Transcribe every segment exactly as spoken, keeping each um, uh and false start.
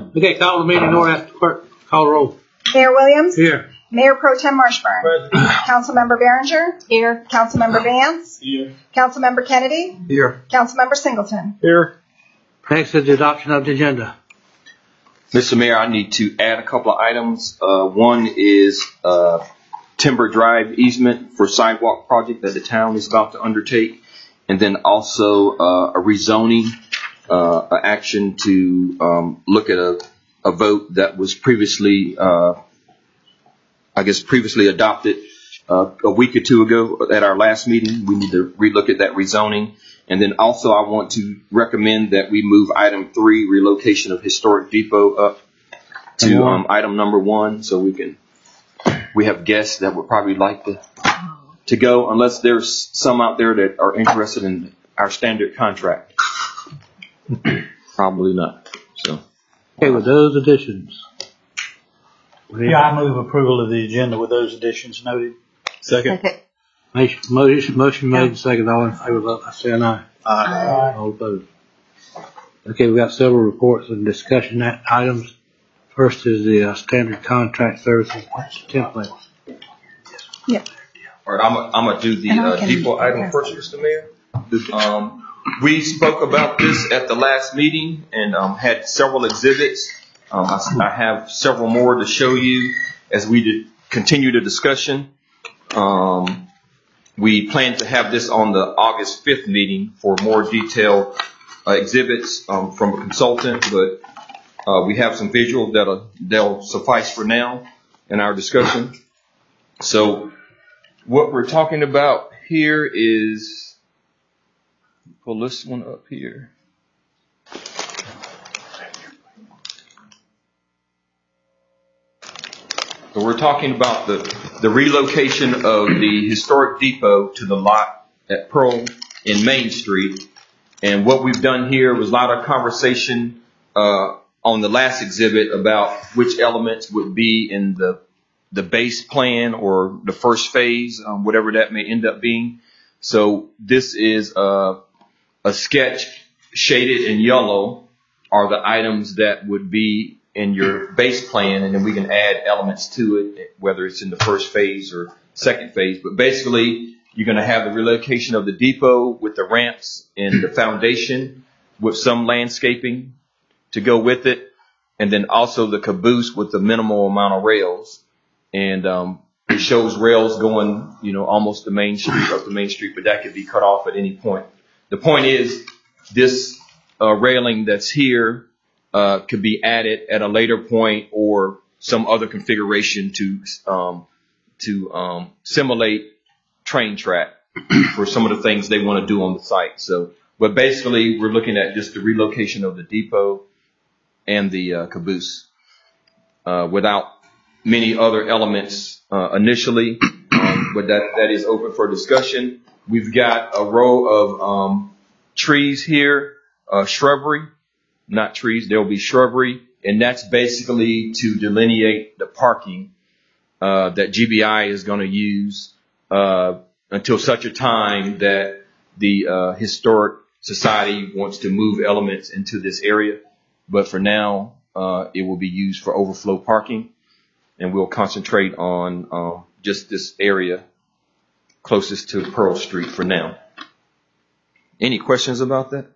Okay, call the meeting order. Ask the clerk. Call the roll. Mayor Williams. Here. Mayor Pro Tem Marshburn. Present. Councilmember Behringer. Here. Councilmember Vance. Here. Councilmember Kennedy. Here. Councilmember Singleton. Here. Next is the adoption of the agenda. Mister Mayor, I need to add a couple of items. Uh, one is uh, Timber Drive easement for sidewalk project that the town is about to undertake, and then also uh, a rezoning uh, a action to um, look at a, a vote that was previously, uh, I guess, previously adopted uh, a week or two ago at our last meeting. We need to relook at that rezoning. And then also I want to recommend that we move item three, relocation of historic depot, up to um, item number one, so we can, we have guests that would probably like to, to go, unless there's some out there that are interested in our standard contract. Probably not. So. Okay, with those additions. Yeah, I move approval of the agenda with those additions noted. Second. Okay. Motion, motion made, second. All in favor, vote by saying aye. Aye. All opposed. Okay, we got several reports and discussion items. First is the uh, standard contract services template. Yeah. All right, I'm gonna I'm gonna do the And I uh, can- depot item first, Mister Mayor. Um, we spoke about this at the last meeting and um, had several exhibits. Um, I, I have several more to show you as we did continue the discussion. Um, we plan to have this on the August fifth meeting for more detailed uh, exhibits um, from a consultant, but uh, we have some visuals that'll, that'll suffice for now in our discussion. So what we're talking about here is, pull this one up here. So we're talking about the, the relocation of the historic depot to the lot at Pearl in Main Street. And what we've done here was a lot of conversation uh, on the last exhibit about which elements would be in the the base plan or the first phase, um, whatever that may end up being. So this is a, a sketch shaded in yellow are the items that would be in your base plan, and then we can add elements to it, whether it's in the first phase or second phase. But basically, you're going to have the relocation of the depot with the ramps and the foundation with some landscaping to go with it, and then also the caboose with the minimal amount of rails. And um, it shows rails going, you know, almost the main street, up the main street, but that could be cut off at any point. The point is, this uh, railing that's here uh, could be added at a later point or some other configuration to um, to um, simulate train track for some of the things they want to do on the site. So, but basically, we're looking at just the relocation of the depot and the uh, caboose uh, without many other elements uh, initially, um, but that, that is open for discussion. We've got a row of um, trees here, uh, shrubbery, not trees, there will be shrubbery, and that's basically to delineate the parking uh, that G B I is going to use uh, until such a time that the uh, Historic Society wants to move elements into this area. But for now, uh, it will be used for overflow parking. And we'll concentrate on um, just this area closest to Pearl Street for now. Any questions about that?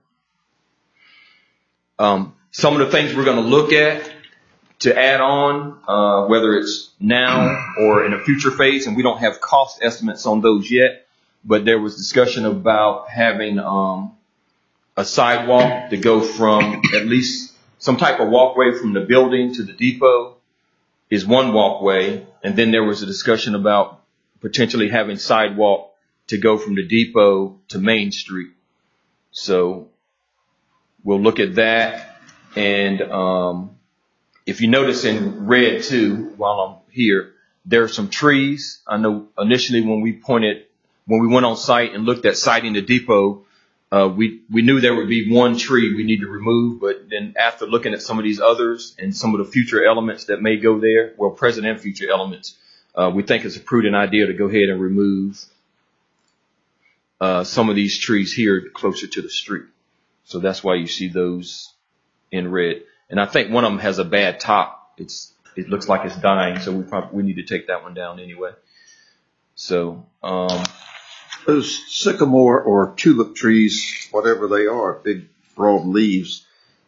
Um, some of the things we're going to look at to add on, uh, whether it's now or in a future phase, and we don't have cost estimates on those yet, but there was discussion about having um, a sidewalk to go from at least some type of walkway from the building to the depot. Is one walkway, and then there was a discussion about potentially having sidewalk to go from the depot to Main Street. So we'll look at that, and um, if you notice in red too, while I'm here, there are some trees. I know initially when we pointed, when we went on site and looked at siting the depot, Uh, we, we knew there would be one tree we need to remove, but then after looking at some of these others and some of the future elements that may go there, well, present and future elements, uh, we think it's a prudent idea to go ahead and remove uh, some of these trees here closer to the street. So that's why you see those in red. And I think one of them has a bad top. It's, it looks like it's dying, so we probably, we need to take that one down anyway. So, um, those sycamore or tulip trees, whatever they are, big broad leaves,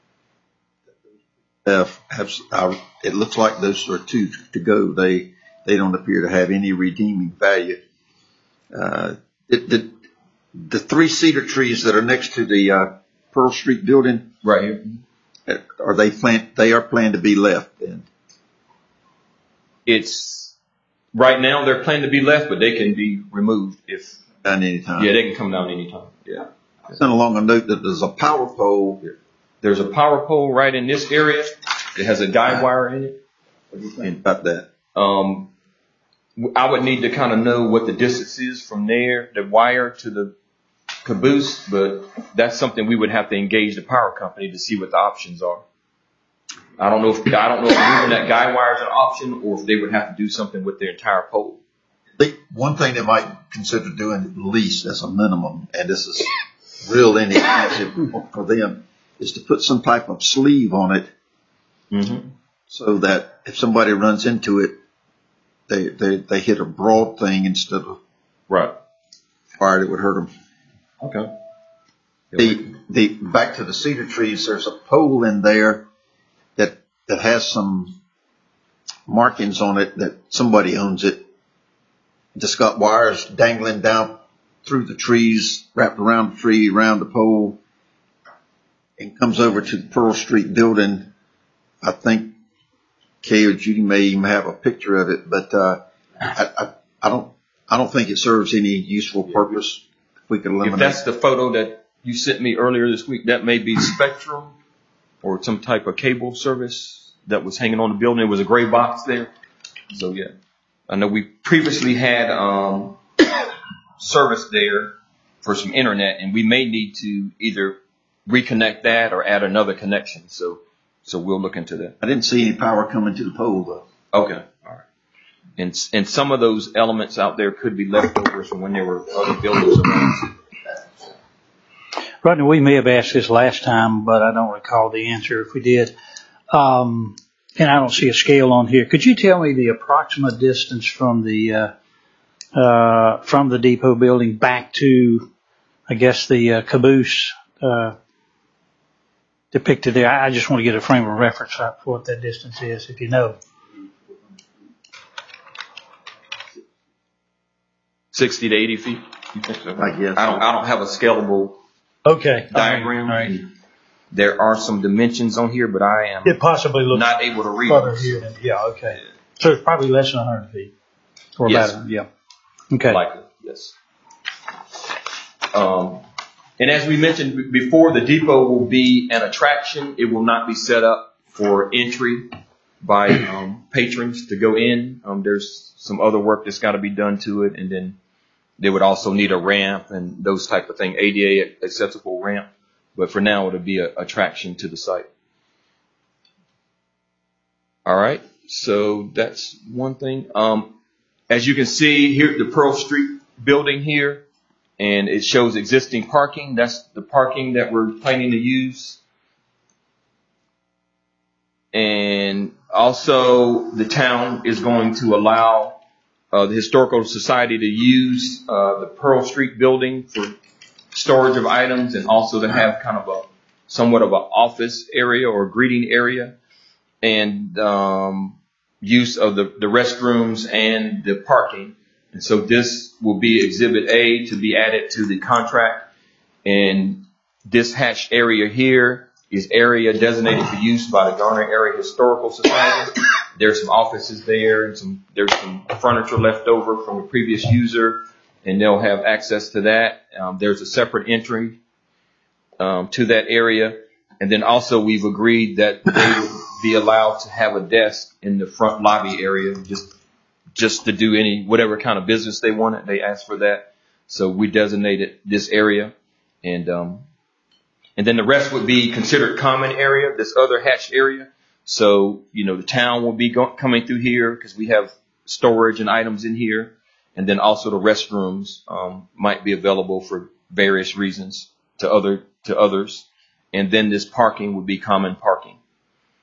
uh, have, uh, it looks like those are two to go. They, they don't appear to have any redeeming value. Uh, it, the, the three cedar trees that are next to the, uh, Pearl Street building, right here. Are they planned, they are planned to be left then? It's, right now they're planned to be left, but they can be removed if, Down anytime? yeah, they can come down anytime. Yeah. I sent along a note that there's a power pole. There's a power pole right in this area. It has a guide wire in it. What do you think about that? Um, I would need to kind of know what the distance is from there, the wire to the caboose, but that's something we would have to engage the power company to see what the options are. I don't know if, I don't know if moving that guide wire is an option or if they would have to do something with their entire pole. They, one thing they might consider doing at least as a minimum, and this is real inexpensive for them, is to put some type of sleeve on it, mm-hmm. so that if somebody runs into it, they, they, they hit a broad thing instead of right fire that would hurt them. Okay. The, the, back to the cedar trees, there's a pole in there that, that has some markings on it that somebody owns it. Just got wires dangling down through the trees, wrapped around the tree, around the pole, and comes over to the Pearl Street building. I think Kay or Judy may even have a picture of it, but, uh, I, I, I don't, I don't think it serves any useful purpose. If we could eliminate. If that's the photo that you sent me earlier this week, that may be Spectrum or some type of cable service that was hanging on the building. There was a gray box there. So yeah, I know we previously had, um, service there for some internet, and we may need to either reconnect that or add another connection. So, so we'll look into that. I didn't see any power coming to the pole though. Okay. All right. And, and some of those elements out there could be leftovers from when there were other buildings around. Rodney, we may have asked this last time, but I don't recall the answer if we did. Um, and I don't see a scale on here. Could you tell me the approximate distance from the, uh, uh, from the depot building back to, I guess, the uh, caboose, uh, depicted there? I just want to get a frame of reference for what that distance is, if you know. sixty to eighty feet. You think so? I guess. I don't, I don't have a scalable Okay. diagram. All right. There are some dimensions on here, but I am It possibly looks not able to read further them. here than, yeah, okay. So it's probably less than one hundred feet. Or Yes. about, yeah. Okay. Likely, yes. Um, and as we mentioned b- before, the depot will be an attraction. It will not be set up for entry by um, patrons to go in. Um, there's some other work that's got to be done to it, and then they would also need a ramp and those type of things, A D A accessible ramp. But for now, it'll be an attraction to the site. All right, so that's one thing. Um, as you can see here, the Pearl Street building here, and it shows existing parking. That's the parking that we're planning to use. And also, the town is going to allow uh, the Historical Society to use uh, the Pearl Street building for storage of items, and also to have kind of a somewhat of an office area or greeting area, and um, use of the, the restrooms and the parking. And so this will be Exhibit A to be added to the contract. And this hatched area here is area designated for use by the Garner Area Historical Society. There's some offices there, and some there's some furniture left over from a previous user, and they'll have access to that. Um, there's a separate entry um, to that area. And then also we've agreed that they will be allowed to have a desk in the front lobby area, just just to do any, whatever kind of business they wanted. They asked for that. So we designated this area. And um, and then the rest would be considered common area, this other hatched area. So, you know, the town will be go- coming through here because we have storage and items in here. And then also the restrooms um, might be available for various reasons to other to others. And then this parking would be common parking.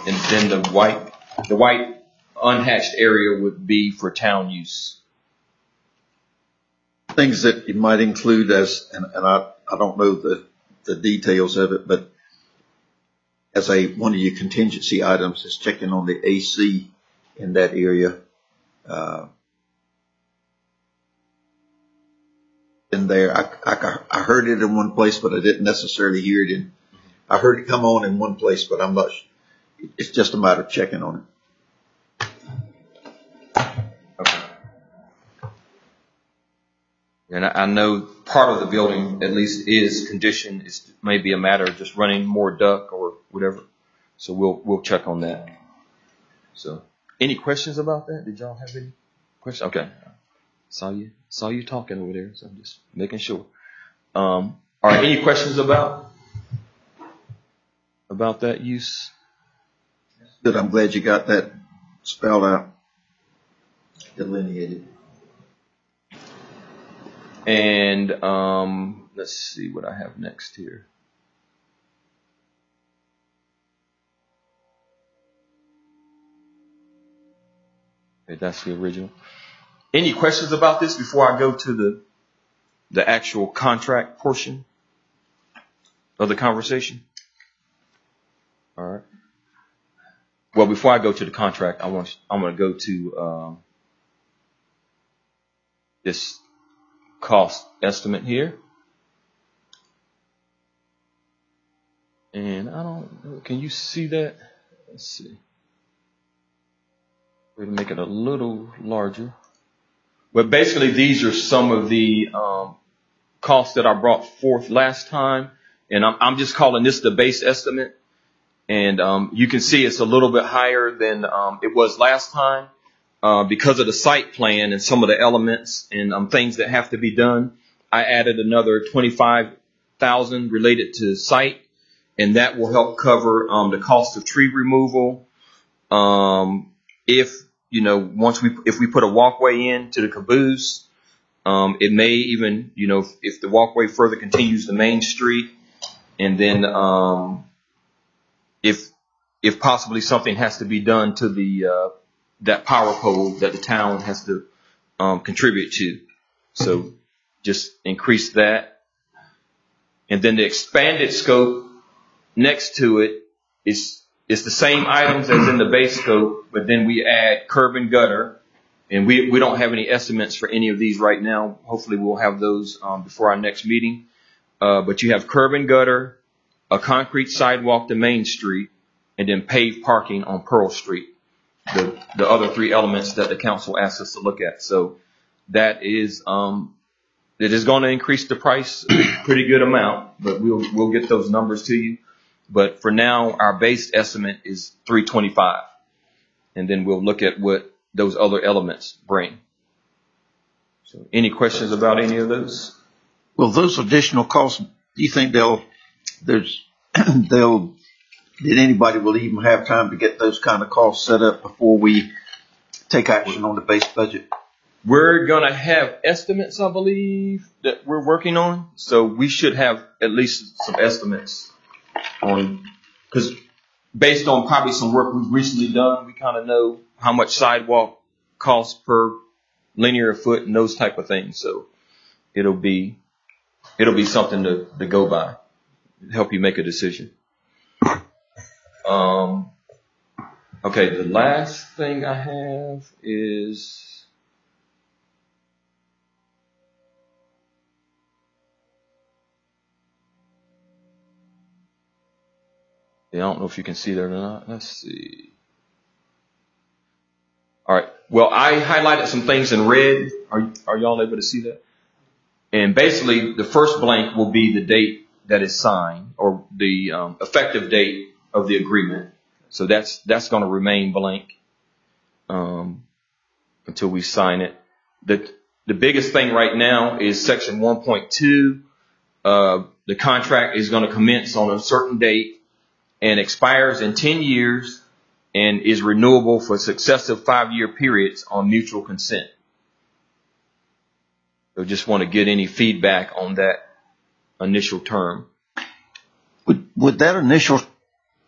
and then the white, the white unhatched area would be for town use. Things that you might include as, and, and I, I don't know the, the details of it, but as a, one of your contingency items is checking on the A C in that area. Uh, in there, I, I, I heard it in one place, but I didn't necessarily hear it in, I heard it come on in one place, but I'm not, it's just a matter of checking on it. Okay. And I, I know part of the building at least is conditioned. It's maybe a matter of just running more duct or whatever. So we'll, we'll check on that. So any questions about that? Did y'all have any questions? Okay. Saw you, saw you talking over there. So I'm just making sure. Um, all right. Any questions about, about that use? Good. I'm glad you got that spelled out, delineated. And um, let's see what I have next here. Okay, that's the original. Any questions about this before I go to the the actual contract portion of the conversation? All right. Well, before I go to the contract, I want I'm going to go to um, this cost estimate here. And I don't, can you see that? Let's see. We're going to make it a little larger. But basically, these are some of the um, costs that I brought forth last time. And I'm, I'm just calling this the base estimate. And um, you can see it's a little bit higher than um, it was last time. Uh, because of the site plan and some of the elements and um, things that have to be done, I added another twenty-five thousand related to site, and that will help cover um, the cost of tree removal. Um, if you know, once we if we put a walkway in to the caboose, um, it may even you know if, if the walkway further continues to Main Street, and then um, if if possibly something has to be done to the uh, that power pole that the town has to um, contribute to. So just increase that. And then the expanded scope next to it is, is the same items as in the base scope, but then we add curb and gutter. And we, we don't have any estimates for any of these right now. Hopefully we'll have those um, before our next meeting. Uh, but you have curb and gutter, a concrete sidewalk to Main Street, and then paved parking on Pearl Street. The, the other three elements that the council asked us to look at. So that is, um, it is going to increase the price a pretty good amount, but we'll, we'll get those numbers to you. But for now, our base estimate is three twenty-five. And then we'll look at what those other elements bring. So any questions about any of those? Well, those additional costs, do you think they'll, there's, they'll, that anybody will even have time to get those kind of costs set up before we take action on the base budget? We're going to have estimates, I believe, that we're working on. So we should have at least some estimates on, because based on probably some work we've recently done, we kind of know how much sidewalk costs per linear foot and those type of things. So it'll be, it'll be something to, to go by, help you make a decision. Um, okay, the last thing I have is yeah, I don't know if you can see that or not. Let's see. All right. Well, I highlighted some things in red. Are are y'all able to see that? And basically, the first blank will be the date that is signed or the um, effective date of the agreement. So that's, that's going to remain blank, um, until we sign it. The, the biggest thing right now is section one point two. Uh, the contract is going to commence on a certain date and expires in ten years and is renewable for successive five year periods on mutual consent. So just want to get any feedback on that initial term. Would, would that initial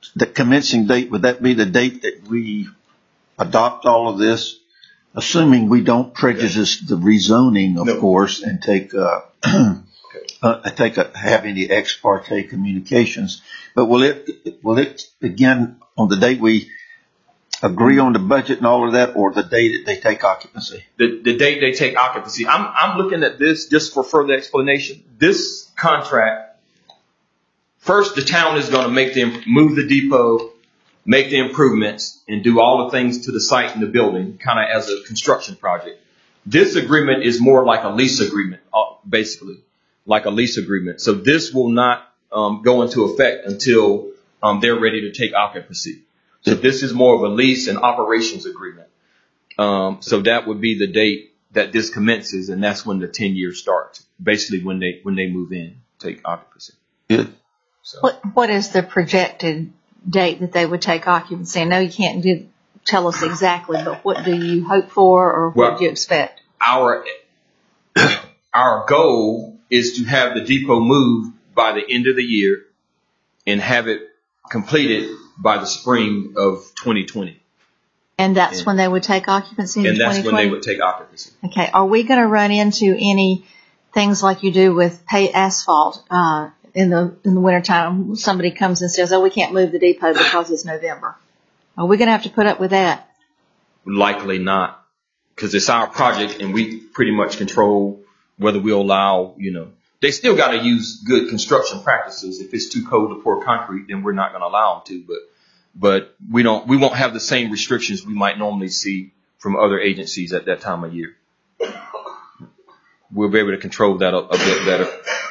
the commencing date, would that be the date that we adopt all of this? Assuming we don't prejudice the rezoning, of No. course, and take, uh, uh, take a, have any ex parte communications. But will it, will it begin on the date we agree on the budget and all of that, or the day that they take occupancy? The, the date they take occupancy. I'm, I'm looking at this just for further explanation. This contract, first the town is going to make them move the depot, make the improvements, and do all the things to the site and the building, kind of as a construction project. This agreement is more like a lease agreement, uh, basically, like a lease agreement. So this will not um, go into effect until um, they're ready to take occupancy. So this is more of a lease and operations agreement. Um, so that would be the date that this commences, and that's when the ten years starts. Basically, when they when they move in, take occupancy. Good. So. What What is the projected date that they would take occupancy? I know you can't do, tell us exactly, but what do you hope for, or what Well, do you expect? Our our goal is to have the depot moved by the end of the year and have it completed by the spring of twenty twenty. And that's and- when they would take occupancy in And that's twenty when twenty? they would take occupancy. Okay. Are we going to run into any things like you do with pay asphalt uh, in the in the wintertime? Somebody comes and says, oh, we can't move the depot because it's November. Are we going to have to put up with that? Likely not, because it's our project and we pretty much control whether we allow, you know, they still got to use good construction practices. If it's too cold to pour concrete, then we're not going to allow them to. But but we don't we won't have the same restrictions we might normally see from other agencies at that time of year. We'll be able to control that a, a bit better.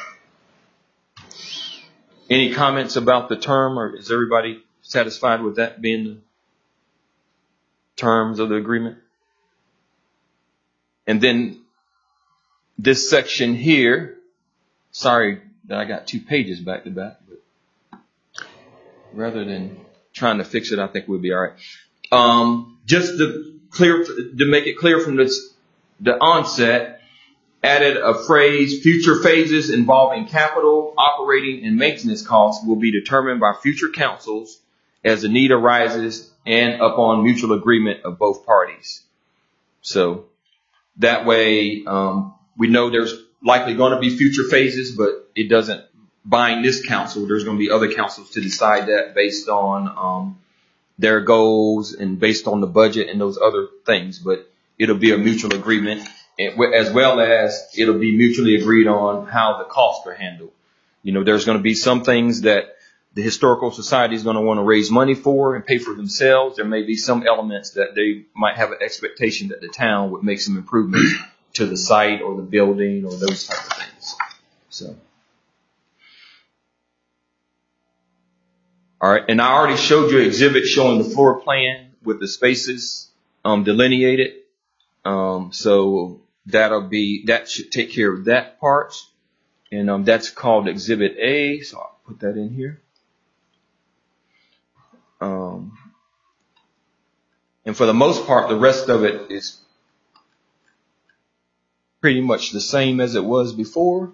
Any comments about the term, or is everybody satisfied with that being the terms of the agreement? And then this section here, sorry that I got two pages back to back, but rather than trying to fix it, I think we'll be all right. Um, just to clear, to make it clear from this, the onset, added a phrase, future phases involving capital, operating, and maintenance costs will be determined by future councils as the need arises and upon mutual agreement of both parties. So that way, um, we know there's likely going to be future phases, but it doesn't bind this council. There's going to be other councils to decide that based on um, their goals and based on the budget and those other things. But it'll be a mutual agreement, as well as it'll be mutually agreed on how the costs are handled. You know, there's going to be some things that the Historical Society is going to want to raise money for and pay for themselves. There may be some elements that they might have an expectation that the town would make some improvements to the site or the building or those type of things. So, all right. And I already showed you an exhibit showing the floor plan with the spaces um, delineated. Um, so that'll be, that should take care of that part. And um, that's called Exhibit A. So I'll put that in here. Um, and for the most part, the rest of it is pretty much the same as it was before.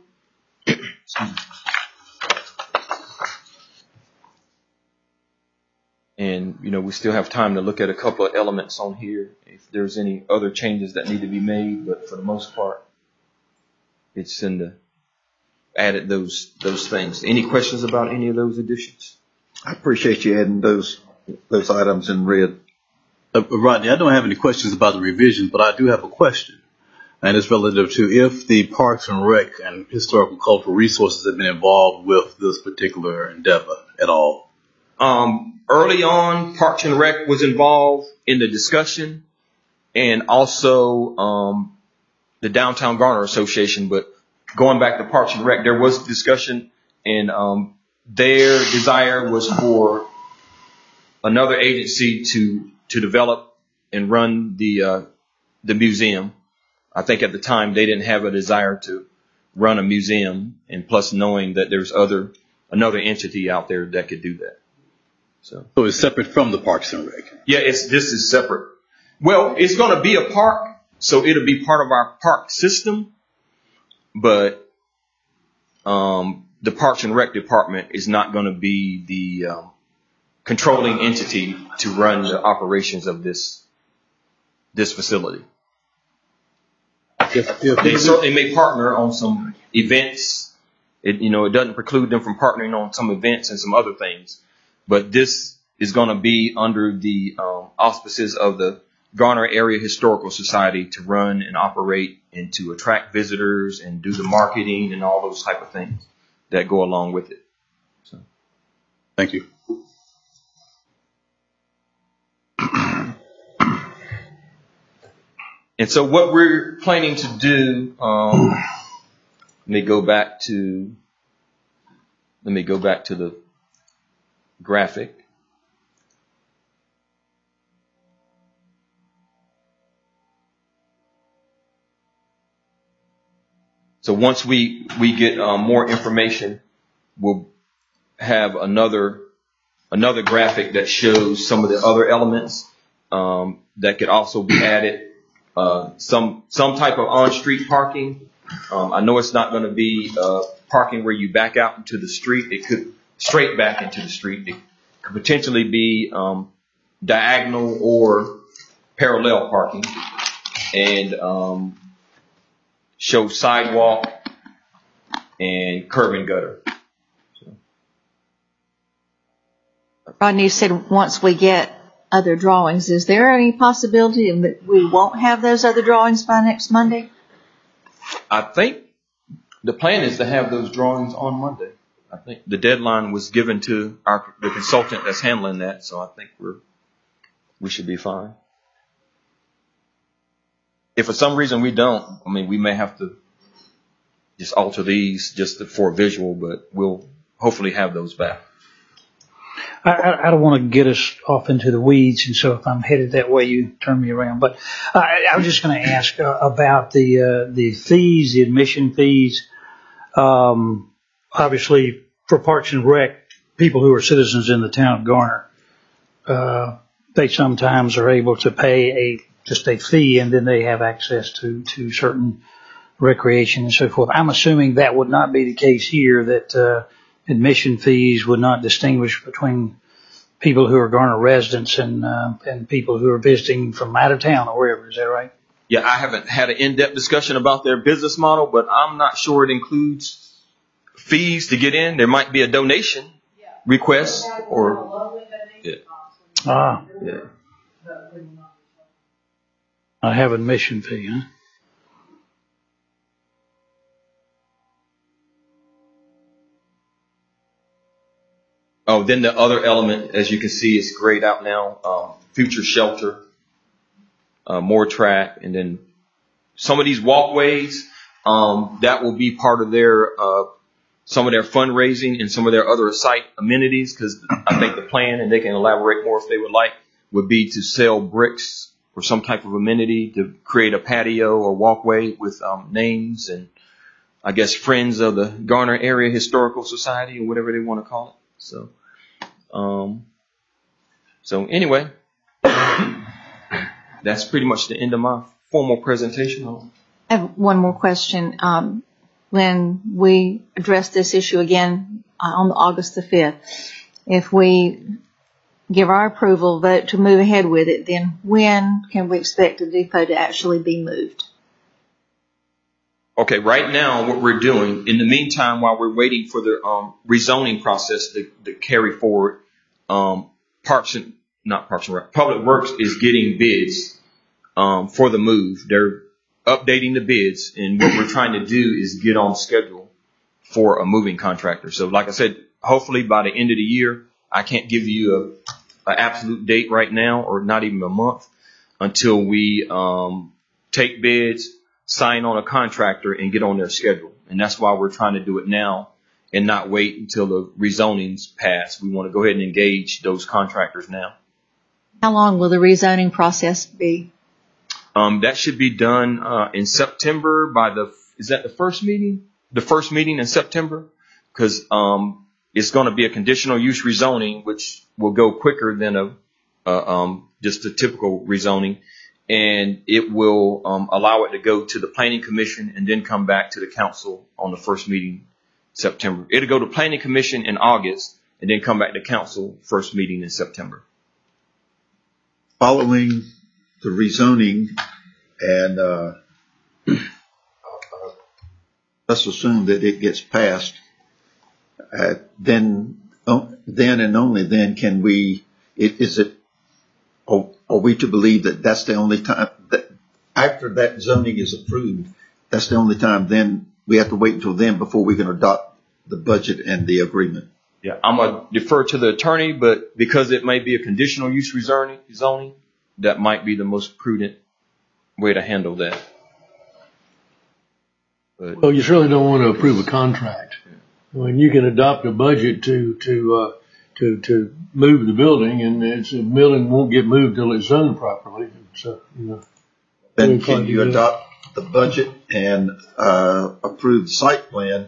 And, you know, we still have time to look at a couple of elements on here if there's any other changes that need to be made. But for the most part, it's in the added those those things. Any questions about any of those additions? I appreciate you adding those those items in red. Uh, Rodney, I don't have any questions about the revisions, but I do have a question. And it's relative to if the Parks and Rec and Historical Cultural Resources have been involved with this particular endeavor at all. Um, early on, Parks and Rec was involved in the discussion, and also um, the Downtown Garner Association. But going back to Parks and Rec, there was discussion, and um, their desire was for another agency to to develop and run the uh, the museum. I think at the time they didn't have a desire to run a museum, and plus knowing that there's other another entity out there that could do that. So, So it's separate from the Parks and Rec. yeah, it's this is separate. Well, it's going to be a park, so it'll be part of our park system, but um, the Parks and Rec department is not going to be the um, controlling entity to run the operations of this, this facility. If, if They certainly may partner on some events. It, you know, it doesn't preclude them from partnering on some events and some other things. But this is going to be under the um, auspices of the Garner Area Historical Society to run and operate and to attract visitors and do the marketing and all those type of things that go along with it. So, Thank you. and so what we're planning to do, um, let me go back to, let me go back to the graphic. So once we, we get um, more information, we'll have another, another graphic that shows some of the other elements, um, that could also be added. Uh, some, some type of on-street parking. Um, I know it's not going to be, uh, parking where you back out into the street. It could straight back into the street. It could potentially be, um, diagonal or parallel parking, and, um, show sidewalk and curb and gutter. So. Rodney, you said once we get other drawings, is there any possibility that we won't have those other drawings by next Monday? I think the plan is to have those drawings on Monday. I think the deadline was given to our the consultant that's handling that, so I think we're we should be fine. If for some reason we don't, I mean, we may have to just alter these just for visual, but we'll hopefully have those back. I, I, I don't want to get us off into the weeds, and so if I'm headed that way, you turn me around. But I, I was just going to ask uh, about the uh, the fees, the admission fees. Um, obviously, for Parks and Rec, people who are citizens in the town of Garner, uh, they sometimes are able to pay a just a fee, and then they have access to to certain recreation and so forth. I'm assuming that would not be the case here, that uh, admission fees would not distinguish between people who are Garner residents and uh, and people who are visiting from out of town or wherever. Is that right? Yeah, I haven't had an in-depth discussion about their business model, but I'm not sure it includes fees to get in. There might be a donation request or yeah. Ah, Yeah. I have admission fee, huh? Oh, then the other element, as you can see, is grayed out now. Um, future shelter, uh, more track, and then some of these walkways. Um, that will be part of their uh, some of their fundraising and some of their other site amenities. Because I think the plan, and they can elaborate more if they would like, would be to sell bricks or some type of amenity to create a patio or walkway with um, names and I guess friends of the Garner Area Historical Society or whatever they want to call it. So. Um, so anyway, that's pretty much the end of my formal presentation. I have one more question. Um, when we address this issue again uh, on August the fifth, if we give our approval vote to move ahead with it, then when can we expect the depot to actually be moved? Okay, right now what we're doing, in the meantime, while we're waiting for the um, rezoning process to, to carry forward, um, Parks and, not Parks and Rec, Public Works is getting bids um, for the move. They're updating the bids, and what we're trying to do is get on schedule for a moving contractor. So like I said, hopefully by the end of the year, I can't give you a, a absolute date right now, or not even a month, until we um, take bids, sign on a contractor, and get on their schedule. And that's why we're trying to do it now and not wait until the rezoning's passed. We want to go ahead and engage those contractors now. How long will the rezoning process be? Um, that should be done uh, in September by the, is that the first meeting? The first meeting in September? Because um, it's going to be a conditional use rezoning, which will go quicker than a, a um, just a typical rezoning. And it will um, allow it to go to the Planning Commission and then come back to the council on the first meeting in September. It'll go to Planning Commission in August, and then come back to council first meeting in September. Following the rezoning and, uh, let's assume that it gets passed, uh, then, oh, then and only then can we, it, is it, are, are we to believe that that's the only time that after that zoning is approved, that's the only time then we have to wait until then before we can adopt the budget and the agreement? Yeah, I'm going to defer to the attorney, but because it may be a conditional use rezoning, zoning, that might be the most prudent way to handle that. But, Well, you certainly don't want to approve a contract. I mean, you can adopt a budget to, to, uh, to, to move the building, and it's, the building won't get moved till it's zoned properly. So, you know. Then can you adopt the budget and, uh, approve the site plan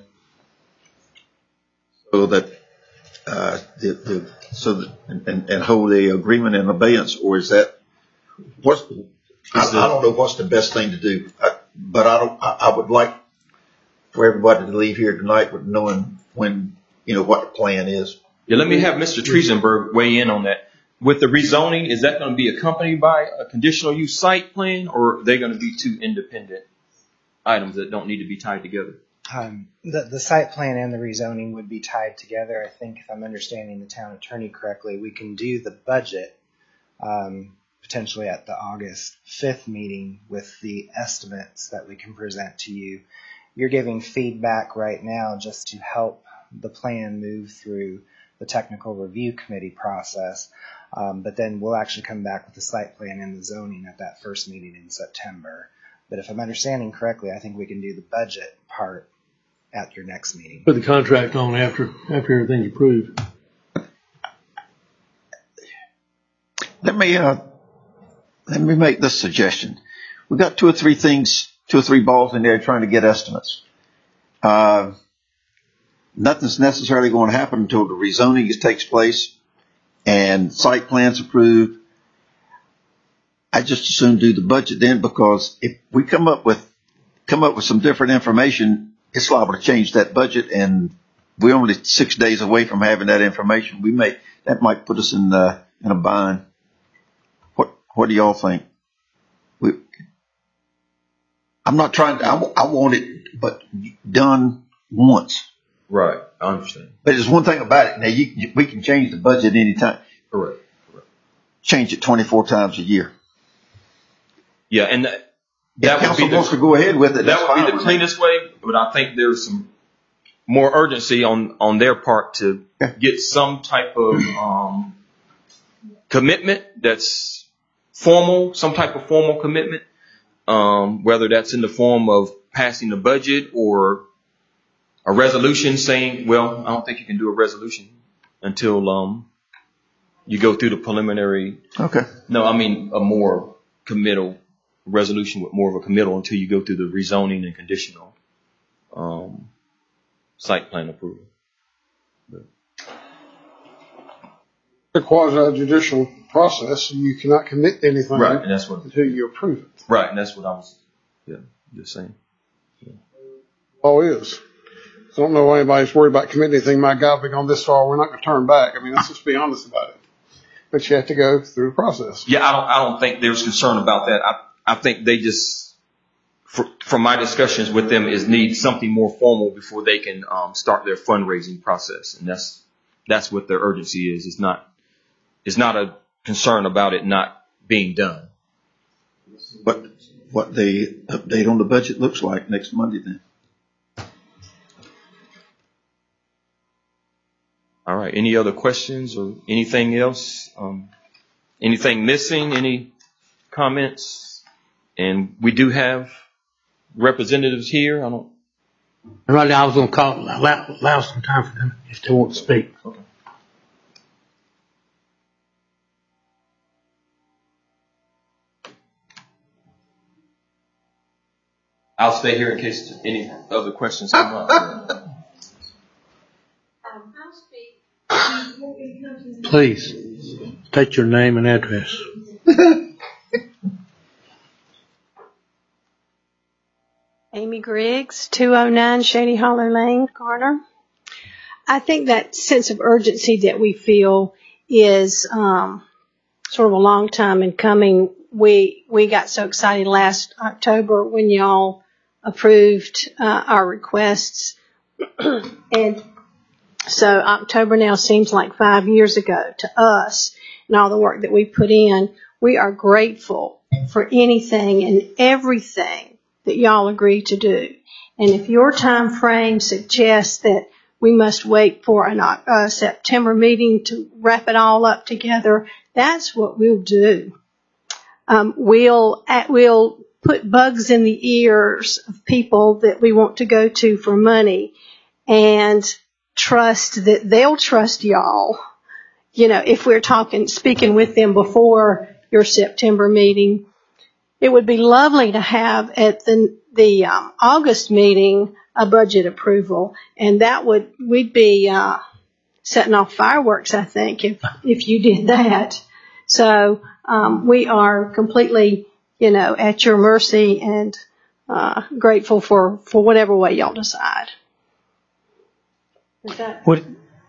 so that, uh, the, the, so that, and, and hold the agreement in abeyance, or is that, what's, I, I don't know what's the best thing to do, I, but I don't, I, I would like for everybody to leave here tonight with knowing when, you know, what the plan is. Yeah, let me have Mister Triesenberg weigh in on that. With the rezoning, is that going to be accompanied by a conditional use site plan, or are they going to be two independent items that don't need to be tied together? Um, the, the site plan and the rezoning would be tied together. I think if I'm understanding the town attorney correctly, we can do the budget um, potentially at the August fifth meeting with the estimates that we can present to you. You're giving feedback right now just to help the plan move through the technical review committee process. Um, but then we'll actually come back with the site plan and the zoning at that first meeting in September. But if I'm understanding correctly, I think we can do the budget part at your next meeting. Put the contract on after, after everything's approved. Let me, uh, let me make this suggestion. We've got two or three things, two or three balls in there trying to get estimates. Uh, nothing's necessarily going to happen until the rezoning takes place and site plans approved. I just as soon do the budget then, because if we come up with, come up with some different information, it's liable to change that budget, and we're only six days away from having that information. We may, that might put us in the, in a bind. What, what do y'all think? We, I'm not trying to, I, I want it, but done once. Right, I understand. But there's one thing about it. Now, you, you, we can change the budget anytime. Correct. Correct. Change it twenty-four times a year. Yeah, and that, If that would council be the, wants to go ahead with it, that's that would fine be the with me. cleanest way. But I think there's some more urgency on on their part to Yeah. get some type of um, commitment that's formal, some type of formal commitment, um, whether that's in the form of passing the budget or a resolution saying, well, I don't think you can do a resolution until um, you go through the preliminary. Okay. No, I mean a more committal resolution with more of a committal until you go through the rezoning and conditional um, site plan approval. But, a quasi judicial process, so you cannot commit to anything right, and that's what. until you approve it. Right, and that's what I was, yeah, just saying. Yeah. All is. I don't know why anybody's worried about committing anything. My God, we've gone this far, we're not going to turn back. I mean, let's just be honest about it. But you have to go through the process. Yeah, I don't. I don't think there's concern about that. I. I think they just, for, from my discussions with them, is need something more formal before they can um, start their fundraising process, and that's that's what their urgency is. It's not. It's not a concern about it not being done. What, what the update on the budget looks like next Monday then. All right. Any other questions or anything else? Um, anything missing? Any comments? And we do have representatives here. I don't. Right now, I was going to call, allow, allow some time for them if they want to speak. Okay. I'll stay here in case any other questions come up. Please, state your name and address. Amy Griggs, two oh nine Shady Hollow Lane, Garner. I think that sense of urgency that we feel is um, sort of a long time in coming. We we got so excited last October when y'all approved uh, our requests, and so October now seems like five years ago to us, and all the work that we put in. We are grateful for anything and everything that y'all agree to do. And if your time frame suggests that we must wait for an uh, September meeting to wrap it all up together, that's what we'll do. Um, we'll at, we'll put bugs in the ears of people that we want to go to for money, and trust that they'll trust y'all. You know, if we're talking, speaking with them before your September meeting, it would be lovely to have at the the um, August meeting a budget approval, and that would we'd be uh, setting off fireworks, I think, if if you did that. So um, we are completely, you know, at your mercy, and uh, grateful for for whatever way y'all decide. Is that Would it,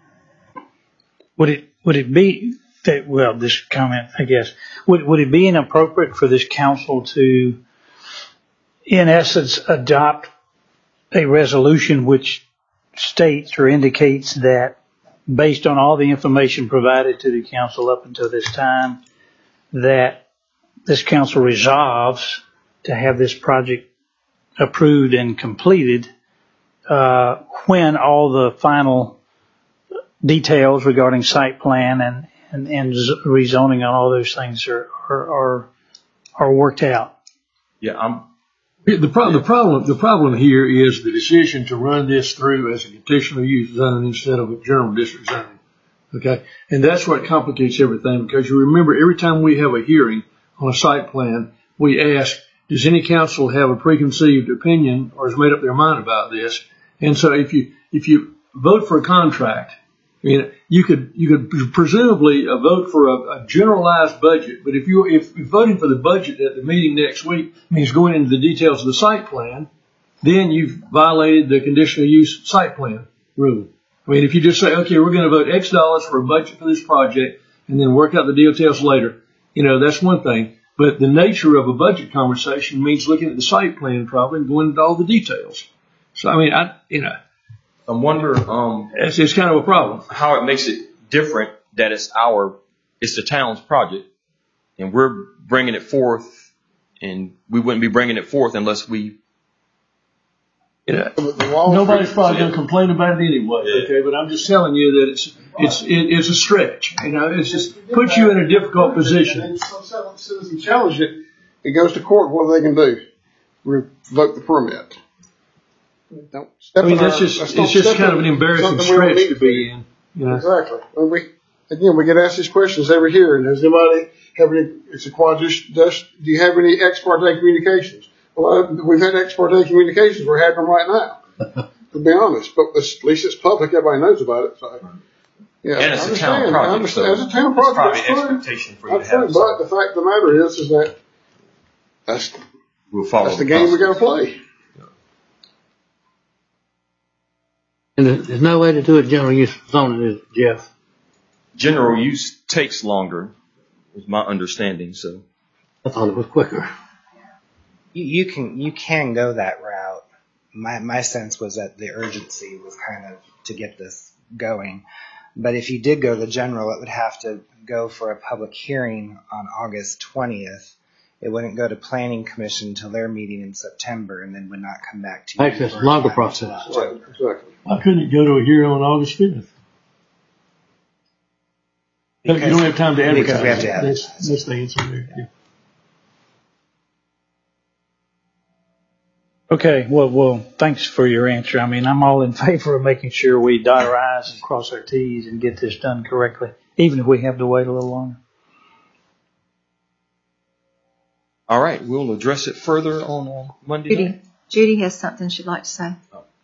would it would it be that, well, this comment, I guess, would would it be inappropriate for this council to, in essence, adopt a resolution which states or indicates that, based on all the information provided to the council up until this time, that this council resolves to have this project approved and completed uh, when all the final details regarding site plan and, and, and rezoning and all those things are, are, are, are worked out? Yeah, I'm. The, pro- the problem, the problem here is the decision to run this through as a conditional use zone instead of a general district zone. Okay. And that's what complicates everything, because you remember every time we have a hearing on a site plan, we ask, does any council have a preconceived opinion or has made up their mind about this? And so if you, if you vote for a contract, I mean, you could, you could presumably uh, vote for a, a generalized budget, but if you, if you're voting for the budget at the meeting next week means going into the details of the site plan, then you've violated the conditional use site plan rule. I mean, if you just say, okay, we're going to vote X dollars for a budget for this project and then work out the details later, you know, that's one thing. But the nature of a budget conversation means looking at the site plan probably and going into all the details. So, I mean, I, you know, I wonder um, it's, it's kind of a problem. how it makes it different that it's our, it's the town's project, and we're bringing it forth, and we wouldn't be bringing it forth unless we. You know, nobody's probably going to complain about it anyway. Okay, but I'm just telling you that it's it's it, it's a stretch. You know, it's just puts you in a difficult position. And some citizens challenge it. It goes to court. What they can do? Revoke the permit. Don't step I mean, in that's our- just, let's it's don't just step kind of in an embarrassing something we don't stretch need to be in, you know. Exactly. Well, we, again, we get asked these questions every year. And does anybody have any, it's a quadus, does, do you have any ex parte communications? Well, we've had ex parte communications. We're having them right now, to be honest. But at least it's public. Everybody knows about it. So, yeah. And it's I a town understand. I project, understand. so It's a town it's project. probably That's an true. expectation for you to That's have true. some. But the fact of the matter is, is that that's, We'll follow that's the game we got to play. And there- there's no way to do a general use zoning, is it, Jeff? General use takes longer, is my understanding. So I thought it was quicker. You, you can you can go that route. My my sense was that the urgency was kind of to get this going. But if you did go the general, it would have to go for a public hearing on August twentieth. It wouldn't go to Planning Commission until their meeting in September, and then would not come back to you. Actually, it's a for longer final process. till Right. Exactly. Why couldn't it go to a hearing on August fifth? You don't have time to advertise. Because we have to it. advertise. That's, that's the answer there. Yeah. Okay, well, well, thanks for your answer. I mean, I'm all in favor of making sure we dot our I's and cross our T's and get this done correctly, even if we have to wait a little longer. all right, we'll address it further on uh, Monday Judy, night. Judy has something she'd like to say.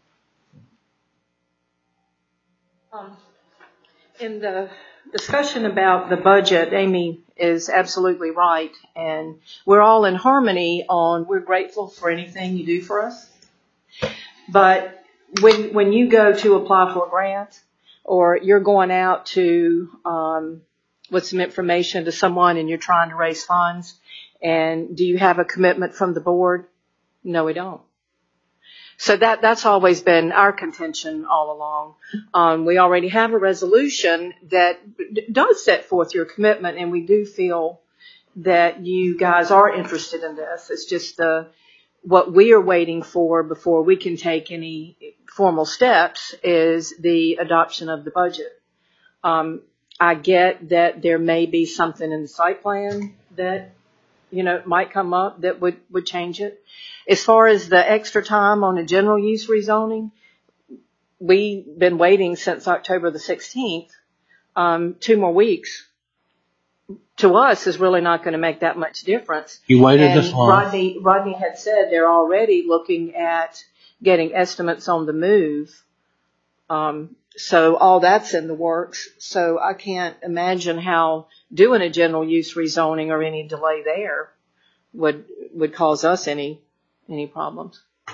Um, in the discussion about the budget, Amy is absolutely right, and we're all in harmony on we're grateful for anything you do for us. But when when you go to apply for a grant or you're going out to, um, with some information to someone and you're trying to raise funds, and do you have a commitment from the board? No, we don't. So that, that's always been our contention all along. Um, we already have a resolution that d- does set forth your commitment, and we do feel that you guys are interested in this. It's just the, what we are waiting for before we can take any formal steps is the adoption of the budget. Um, I get that there may be something in the site plan that, you know, might come up that would, would change it. As far as the extra time on a general use rezoning, we've been waiting since October the sixteenth. Um, two more weeks to us is really not going to make that much difference. You waited and this long. Rodney, Rodney had said they're already looking at getting estimates on the move. Um, so all that's in the works. So I can't imagine how doing a general use rezoning or any delay there would, would cause us any, any problems. At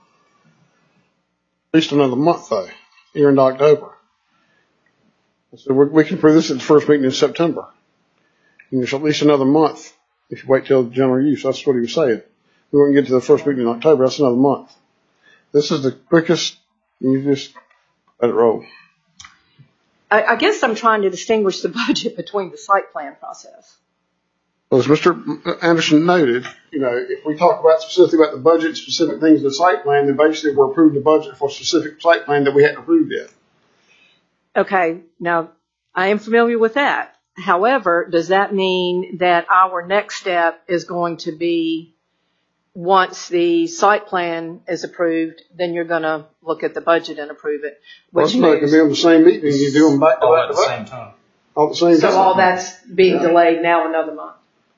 least another month though, here in October. So we we can approve this at the first meeting in September. And it's at least another month if you wait till general use. That's what he was saying. We won't get to the first meeting in October. That's another month. This is the quickest. You just let it roll. I, I guess I'm trying to distinguish the budget between the site plan process. Well, as Mister Anderson noted, you know, if we talk about specifically about the budget, specific things in the site plan, then basically we're approving the budget for a specific site plan that we hadn't approved yet. Okay, now I am familiar with that. However, does that mean that our next step is going to be once the site plan is approved, then you're going to look at the budget and approve it? Well, it's not going to be on the same meeting. You do them back to back to back. All at the same time. All at the same so time. So all that's being delayed now another month.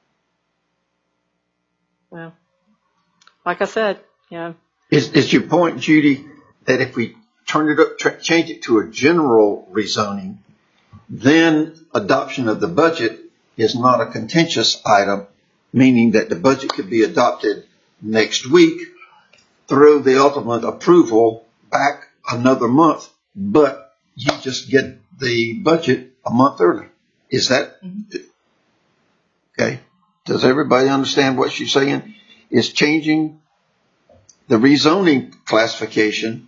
Well, like I said, you know. Is, is your point, Judy, that if we turn it up, tra- change it to a general rezoning, then adoption of the budget is not a contentious item, meaning that the budget could be adopted next week, through the ultimate approval back another month, but you just get the budget a month early. Is that mm-hmm. okay? Does everybody understand what she's saying? Is changing the rezoning classification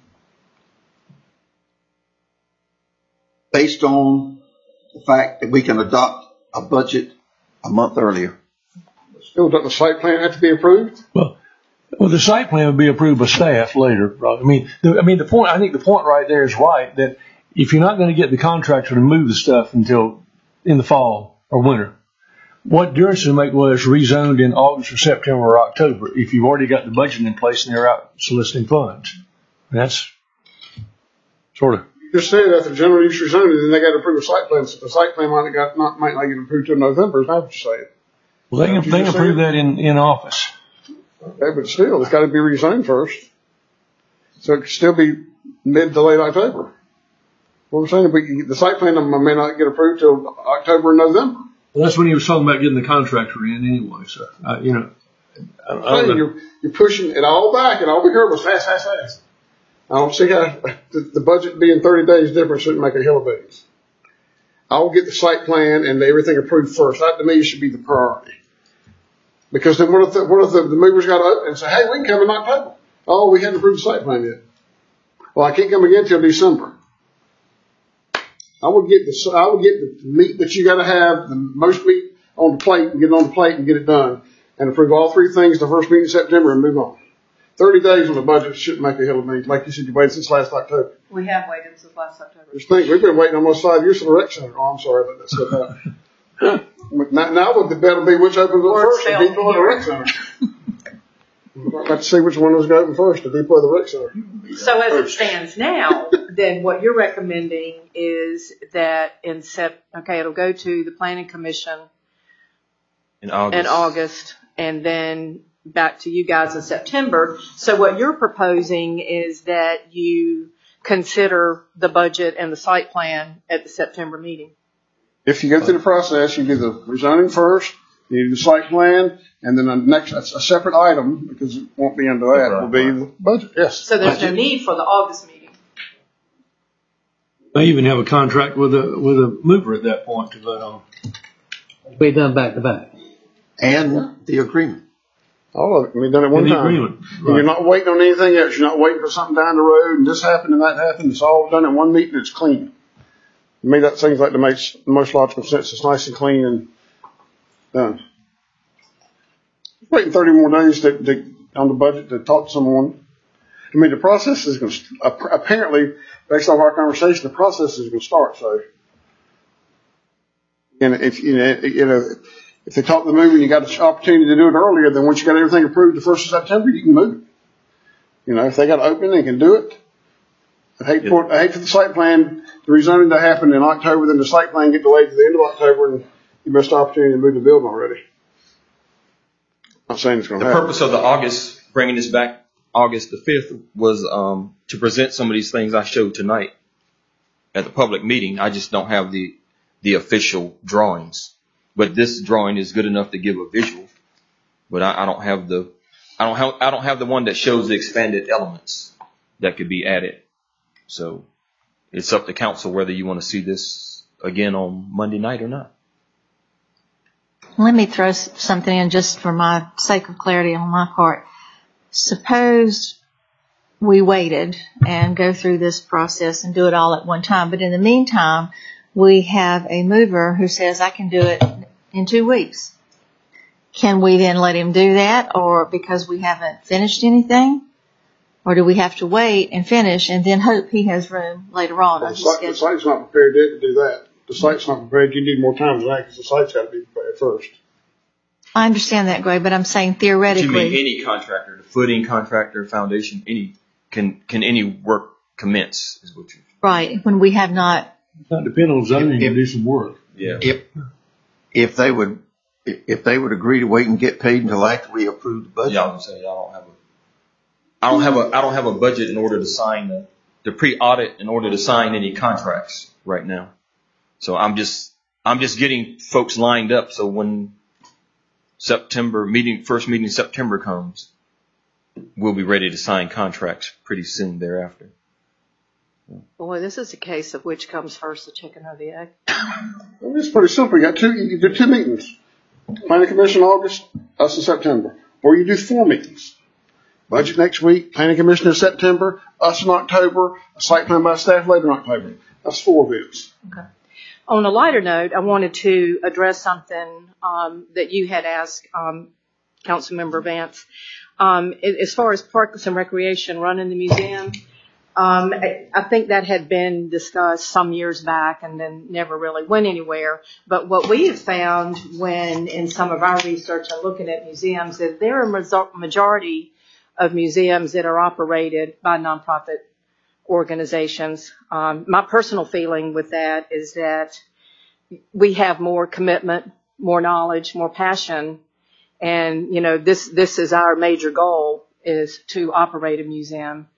based on the fact that we can adopt a budget a month earlier. Still, doesn't the site plan have to be approved? Well, well, the site plan would be approved by staff later. Right? I mean, the, I mean, the point. I think the point right there is right. That if you're not going to get the contractor to move the stuff until in the fall or winter, what difference does it make whether it's rezoned in August or September or October if you've already got the budget in place and they're out soliciting funds? And that's sort of. You just said after general use rezoning, then they got to approve a site plan. So the site plan might not, got, not, might not get approved till November. Is that what you're saying? Well, they can, they can approve that in, in office. Okay, but still, it's got to be rezoned first. So it could still be mid to late October. What I'm saying, we, the site plan may not get approved till October and November. Well, that's when he was talking about getting the contractor in anyway. So, uh, you know, I, I don't know. You're, you're pushing it all back, and all we heard was fast, fast, fast. I don't see how the, the budget being thirty days different shouldn't make a hill of beans. I'll get the site plan and everything approved first. That to me should be the priority. Because then what if the, what if the, the movers got up and say, hey, we can come in October? Oh, we haven't approved the site plan yet. Well, I can't come again till December. I would get the, I would get the meat that you got to have, the most meat on the plate, and get it on the plate and get it done, and approve all three things the first meeting in September and move on. Thirty days on the budget shouldn't make a hill of beans. Like you said, you waited since last October. We have waited since last October. Just think, we've been waiting almost five years for the rec center. Oh, I'm sorry, but that's that. now, now what the battle be which opens up first, the depot or the rec center. I'd like to see which one was going to open first, the depot or the rec center. So as it stands now, then what you're recommending is that in sep, okay, it'll go to the planning commission in August, in August, and then back to you guys in September. So what you're proposing is that you consider the budget and the site plan at the September meeting. If you go through the process, you do the rezoning first, you do the site plan, and then the next, a separate item, because it won't be under that, will be the budget. Yes. So there's no need for the August meeting. They even have a contract with a, with a mover at that point to vote on. We done back to back. And the agreement. All of it can be done at one And the time. agreement, And right. you're not waiting on anything else. You're not waiting for something down the road and this happened and that happened. It's all done in one meeting. It's clean. To me, that seems like the most, the most logical sense. It's nice and clean and done. Waiting thirty more days to, to, on the budget to talk to someone. I mean, the process is going to, apparently, based off our conversation, the process is going to start. So, and if you know, you know, if they talk to the movie and you got an opportunity to do it earlier, then once you got everything approved the first of September, you can move it. You know, if they got to open, they can do it. I hate for I hate for the site plan, the rezoning to happen in October, then the site plan get delayed to the end of October, and you missed the opportunity to move the building already. Not saying it's going to The happen. purpose of the August, bringing this back August the fifth was um, to present some of these things I showed tonight at the public meeting. I just don't have the the official drawings, but this drawing is good enough to give a visual. But I, I don't have the I don't have I don't have the one that shows the expanded elements that could be added. So it's up to council whether you want to see this again on Monday night or not. Let me throw s- something in just for my sake of clarity on my part. Suppose we waited and go through this process and do it all at one time, but in the meantime, we have a mover who says, I can do it in two weeks. Can we then let him do that, or because we haven't finished anything? Or do we have to wait and finish and then hope he has room later on? Well, on the, his site, the schedule? site's not prepared yet to do that. The site's not prepared. You need more time than that because the site's got to be prepared first. I understand that, Gray, but I'm saying Do you mean theoretically, any contractor, the footing contractor, foundation, any can can any work commence? Is what you right, when we have not, It's not depend on zoning to do some work. yeah. If, if they would, if if they would agree to wait and get paid until after we approve the budget. Yeah, I was gonna say I don't have a, I don't have a, I don't have a budget in order to sign the, the pre-audit in order to sign any contracts right now. So I'm just, I'm just getting folks lined up. So when September meeting, first meeting in September comes, we'll be ready to sign contracts pretty soon thereafter. Boy, this is a case of which comes first, the chicken or the egg. Well, it's pretty simple. You got two, you do two meetings. Planning Commission August, us in September. Or you do four meetings. Budget next week, Planning Commission in September, us in October, a site plan by staff later in October. That's four events. Okay. On a lighter note, I wanted to address something um, that you had asked um, Councilmember Vance. Um, as far as Parks and Recreation running the museum, um, I, I think that had been discussed some years back and then never really went anywhere. But what we have found when in some of our research and looking at museums is there are a majority of museums that are operated by nonprofit organizations. Um, my personal feeling with that is that we have more commitment, more knowledge, more passion, and you know this this is our major goal is to operate a museum.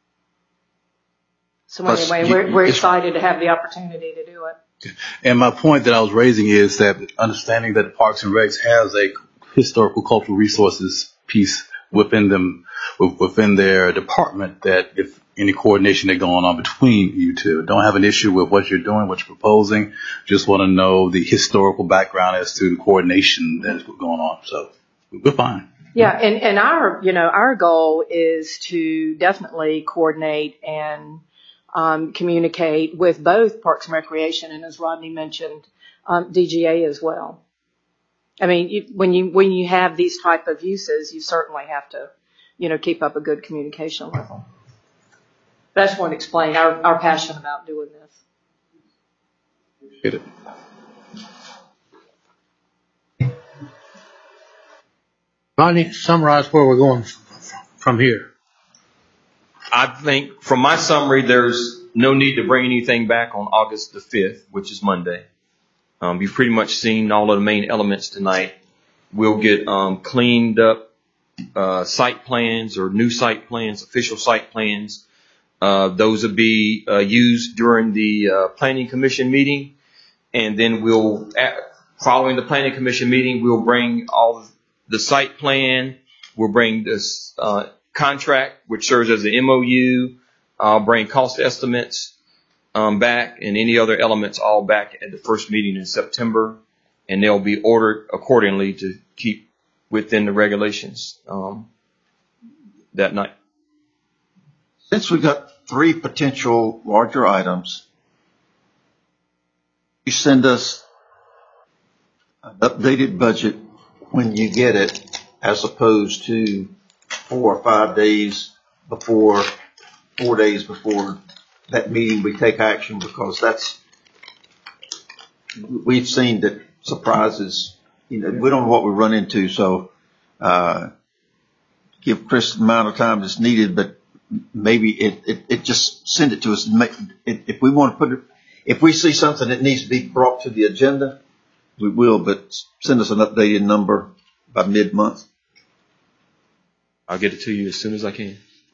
So Plus, anyway, you- we're, we're it's- excited to have the opportunity to do it. And my point that I was raising is that understanding that the Parks and Recs has a historical cultural resources piece within them, within their department, that if any coordination that's going on between you two, don't have an issue with what you're doing, what you're proposing, just want to know the historical background as to the coordination that is going on. So we're fine. Yeah, and, and our, you know, our goal is to definitely coordinate and um, communicate with both Parks and Recreation and, as Rodney mentioned, um, D G A as well. I mean, you, when you when you have these type of uses, you certainly have to, you know, keep up a good communication level. But I just want to explain our, our passion about doing this. Get it. Rodney, summarize where we're going from here. I think from my summary, there's no need to bring anything back on August the fifth, which is Monday. Um, you've pretty much seen all of the main elements tonight. We'll get um, cleaned up uh, site plans or new site plans, official site plans. Uh, those will be uh, used during the uh, Planning Commission meeting. And then we'll, at, following the Planning Commission meeting, we'll bring all the site plan. We'll bring this uh, contract, which serves as the M O U. I'll bring cost estimates. um, back and any other elements all back at the first meeting in September, and they'll be ordered accordingly to keep within the regulations um, that night. Since we've got three potential larger items, you send us an updated budget when you get it, as opposed to four or five days before, four days before that meeting we take action, because that's, we've seen that surprises, you know, we don't know what we run into, so uh, give Chris the amount of time that's needed, but maybe it, it, it just send it to us. And make, it, if we want to put it, if we see something that needs to be brought to the agenda, we will, but send us an updated number by mid-month. I'll get it to you as soon as I can.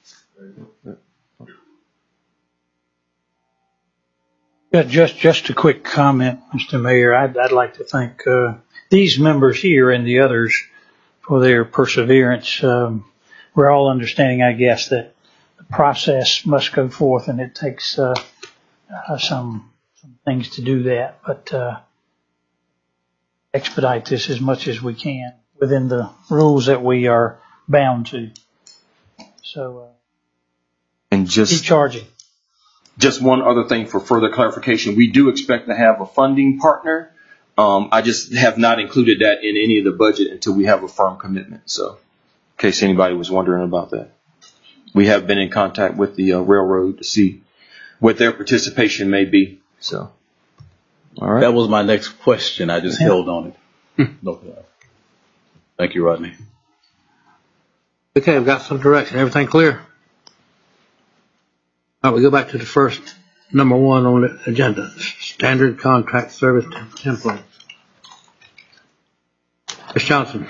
Yeah, just just a quick comment, Mister Mayor. I'd, I'd like to thank uh, these members here and the others for their perseverance. Um, we're all understanding, I guess, that the process must go forth, and it takes uh, uh, some some things to do that. But uh, expedite this as much as we can within the rules that we are bound to. So, uh, and just keep charging. Just one other thing for further clarification. We do expect to have a funding partner. Um, I just have not included that in any of the budget until we have a firm commitment. So, in case anybody was wondering about that, we have been in contact with the uh, railroad to see what their participation may be. So, all right. That was my next question. I just Yeah. held on it. No, thank you, Rodney. Okay, we've got some direction. Everything clear? All right, we go back to the first, number one on the agenda, standard contract service template. Miz Johnson.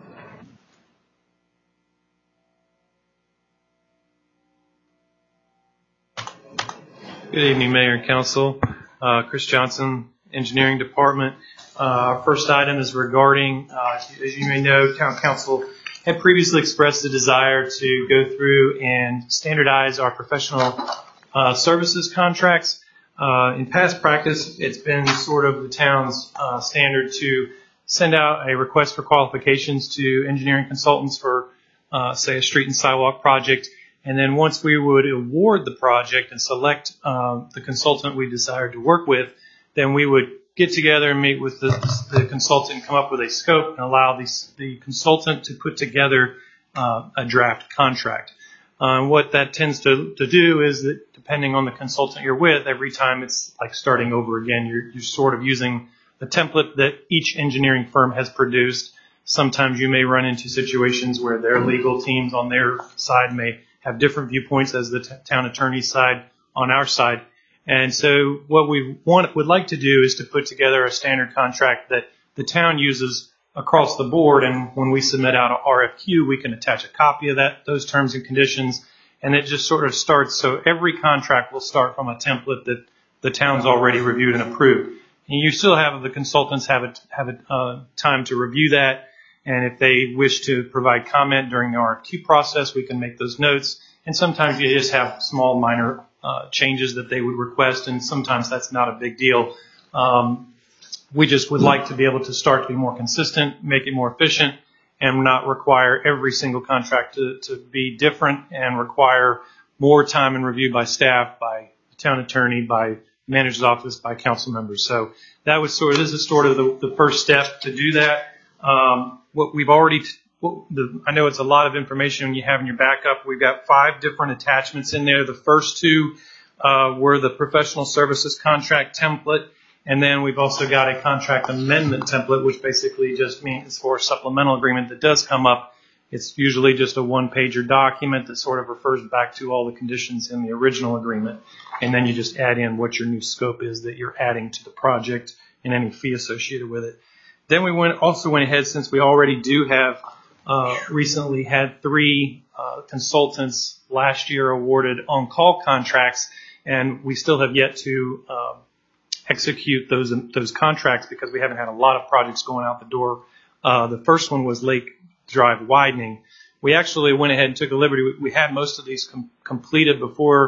Good evening, Mayor and Council. Uh, Chris Johnson, Engineering Department. Uh, our first item is regarding, uh, as you may know, Town Council had previously expressed the desire to go through and standardize our professional uh, services contracts. Uh, in past practice, it's been sort of the town's uh, standard to send out a request for qualifications to engineering consultants for, uh, say, a street and sidewalk project. And then once we would award the project and select uh, the consultant we desired to work with, then we would get together and meet with the, the consultant and come up with a scope and allow the, the consultant to put together uh, a draft contract. Uh, and what that tends to, to do is that depending on the consultant you're with, every time it's like starting over again. You're, you're sort of using the template that each engineering firm has produced. Sometimes you may run into situations where their legal teams on their side may have different viewpoints as the t- town attorney's side on our side. And so what we want, would like to do is to put together a standard contract that the town uses across the board. And when we submit out an R F Q, we can attach a copy of that, those terms and conditions. And it just sort of starts. So every contract will start from a template that the town's already reviewed and approved. And you still have the consultants have a, have a uh, time to review that. And if they wish to provide comment during the R F Q process, we can make those notes. And sometimes you just have small minor uh, changes that they would request, and sometimes that's not a big deal. Um, we just would like to be able to start to be more consistent, make it more efficient, and not require every single contract to, to be different and require more time and review by staff, by the town attorney, by manager's office, by council members. So that was sort of, this is sort of the, the first step to do that. Um, what we've already, what the, I know it's a lot of information you have in your backup. We've got five different attachments in there. The first two uh, were the professional services contract template, and then we've also got a contract amendment template, which basically just means for a supplemental agreement that does come up. It's usually just a one-pager document that sort of refers back to all the conditions in the original agreement, and then you just add in what your new scope is that you're adding to the project and any fee associated with it. Then we went also went ahead, since we already do have uh, recently had three uh, consultants last year awarded on-call contracts, and we still have yet to uh, execute those those contracts because we haven't had a lot of projects going out the door. Uh, the first one was Lake Drive widening. We actually went ahead and took a liberty. We, we had most of these com- completed before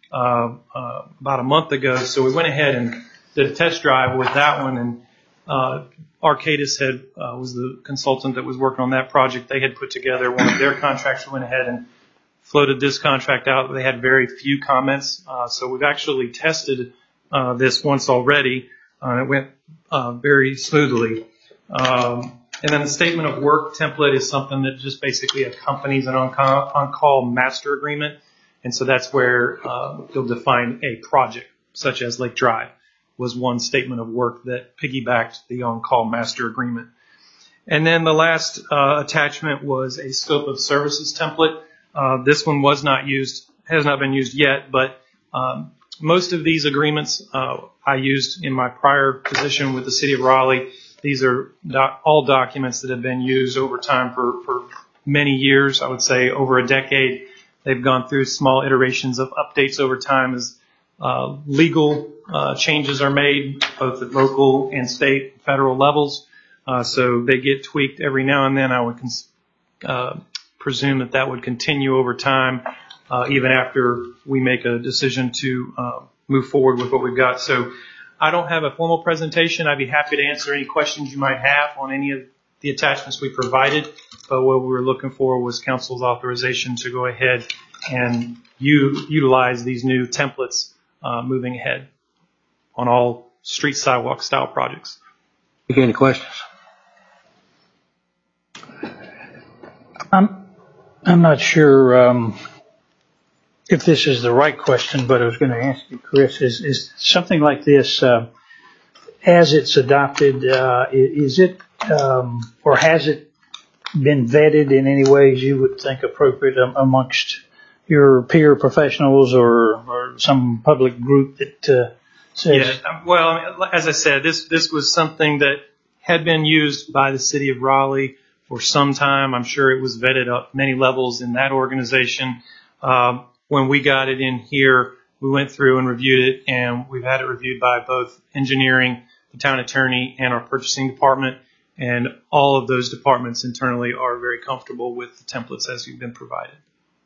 uh, uh, about a month ago. So we went ahead and did a test drive with that one, and uh, Arcadis had uh, was the consultant that was working on that project. They had put together one of their contracts. We went ahead and floated this contract out. They had very few comments, uh, so we've actually tested uh, this once already. Uh, it went uh, very smoothly. Um, and then the statement of work template is something that just basically accompanies an on-call, on-call master agreement, and so that's where uh, you'll define a project, such as Lake Drive was one statement of work that piggybacked the on-call master agreement. And then the last uh, attachment was a scope of services template. Uh, this one was not used, has not been used yet, but um, most of these agreements uh, I used in my prior position with the City of Raleigh. These are doc- all documents that have been used over time for, for many years, I would say over a decade. They've gone through small iterations of updates over time as uh, legal uh, changes are made, both at local and state and federal levels. Uh, so they get tweaked every now and then. I would cons- uh, presume that that would continue over time, uh, even after we make a decision to uh, move forward with what we've got. So I don't have a formal presentation. I'd be happy to answer any questions you might have on any of the attachments we provided. But what we were looking for was council's authorization to go ahead and u- utilize these new templates uh, moving ahead on all street sidewalk style projects. Any questions? I'm, I'm not sure um, if this is the right question, but I was going to ask you, Chris, is, is something like this, uh, as it's adopted, uh, is it, um, or has it been vetted in any ways you would think appropriate amongst your peer professionals or, or some public group that uh, says? Yeah, well, as I said, this this was something that had been used by the City of Raleigh for some time. I'm sure it was vetted up many levels in that organization. Um, when we got it in here, we went through and reviewed it, and we've had it reviewed by both engineering, the town attorney, and our purchasing department. And all of those departments internally are very comfortable with the templates as you've been provided.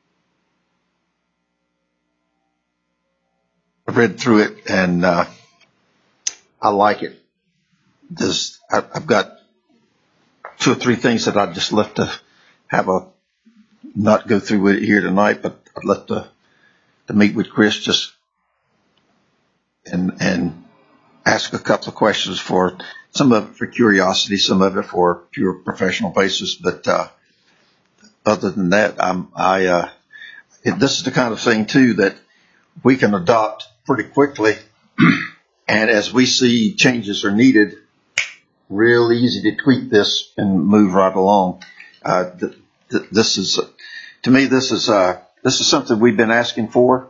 I read through it and uh, I like it. There's, I, I've got two or three things that I'd just love to have a, not go through with it here tonight, but I'd love to, to meet with Chris just and, and ask a couple of questions for some of it for curiosity, some of it for pure professional basis. But, uh, other than that, I'm, I, uh, it, this is the kind of thing too that we can adopt pretty quickly. And as we see changes are needed, real easy to tweak this and move right along. Uh, th- th- this is, uh, to me, this is, uh, this is something we've been asking for.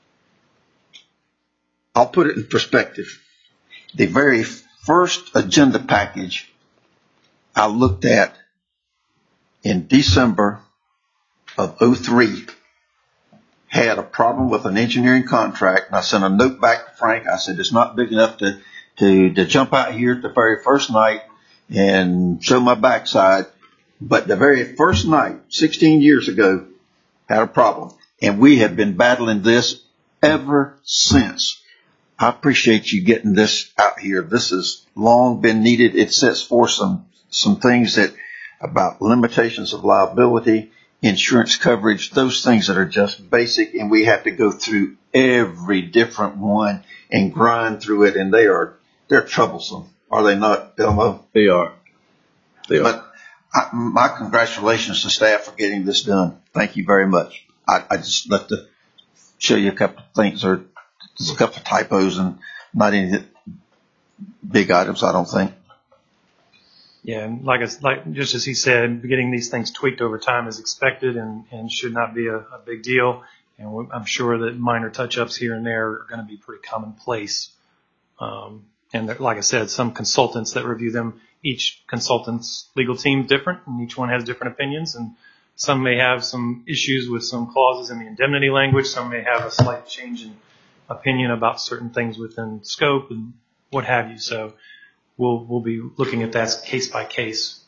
I'll put it in perspective. The very first agenda package I looked at in December of oh three had a problem with an engineering contract, and I sent a note back to Frank. I said, it's not big enough to, to, to jump out here at the very first night and show my backside. But the very first night, sixteen years ago, had a problem. And we have been battling this ever since. I appreciate you getting this out here. This has long been needed. It sets forth some, some things that about limitations of liability, insurance coverage, those things that are just basic, and we have to go through every different one and grind through it, and they are, they're troublesome. Are they not, Elmo? They are. They are. But I, my congratulations to staff for getting this done. Thank you very much. I, I just left to show you a couple of things, or there's a couple of typos and not any big items, I don't think. Yeah, and like, it's, like just as he said, getting these things tweaked over time is expected and, and should not be a, a big deal. And I'm sure that minor touch-ups here and there are going to be pretty commonplace. Um, and there, like I said, some consultants that review them, each consultant's legal team is different, and each one has different opinions. And some may have some issues with some clauses in the indemnity language. Some may have a slight change in opinion about certain things within scope and what have you. So we'll we'll be looking at that case by case.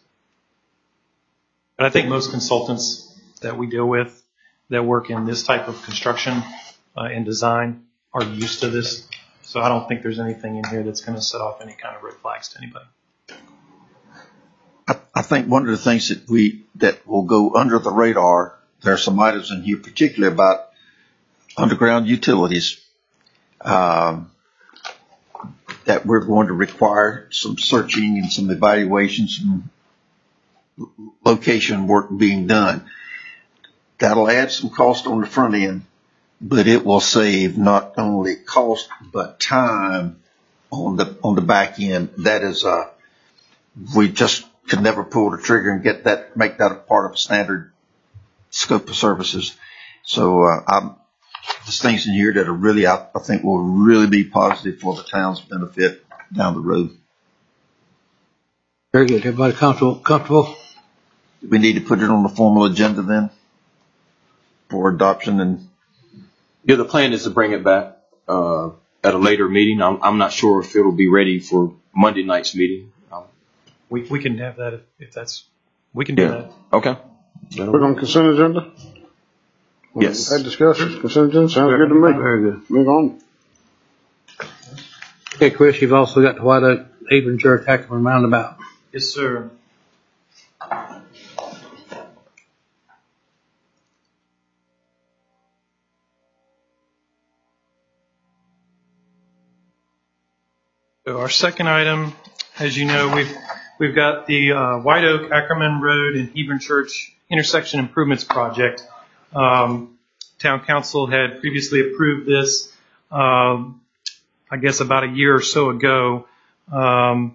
But I think most consultants that we deal with that work in this type of construction uh, in design are used to this. So I don't think there's anything in here that's going to set off any kind of red flags to anybody. I, I think one of the things that we, that will go under the radar, there are some items in here, particularly about underground utilities, um, that we're going to require some searching and some evaluations and location work being done. That'll add some cost on the front end, but it will save not only cost but time on the on the back end. That is, uh, we just could never pull the trigger and get that, make that a part of a standard scope of services. So uh, I'm, there's things in here that are really, I, I think, will really be positive for the town's benefit down the road. Very good. Everybody comfortable? Comfortable? We need to put it on the formal agenda then for adoption. And Yeah, the plan is to bring it back uh, at a later meeting. I'm, I'm not sure if it'll be ready for Monday night's meeting. Um, We we can have that if, if that's, we can do yeah. that. Okay. Put on consent agenda? Yes. Had discussion, consent agenda, sounds good to me. Very good. Move on. Okay, Chris, you've also got the White Oak Hebron Church Ackerman Roundabout. Yes, sir. So our second item, as you know, we've we've got the uh, White Oak Ackerman Road and Hebron Church intersection improvements project. Um, Town Council had previously approved this, um, I guess about a year or so ago. Um,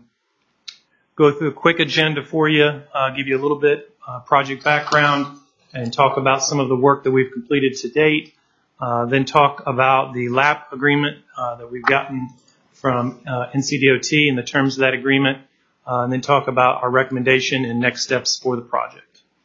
go through a quick agenda for you, uh, give you a little bit uh, project background, and talk about some of the work that we've completed to date. Uh, then talk about the L A P agreement uh, that we've gotten from uh, N C D O T and the terms of that agreement, uh, and then talk about our recommendation and next steps for the project.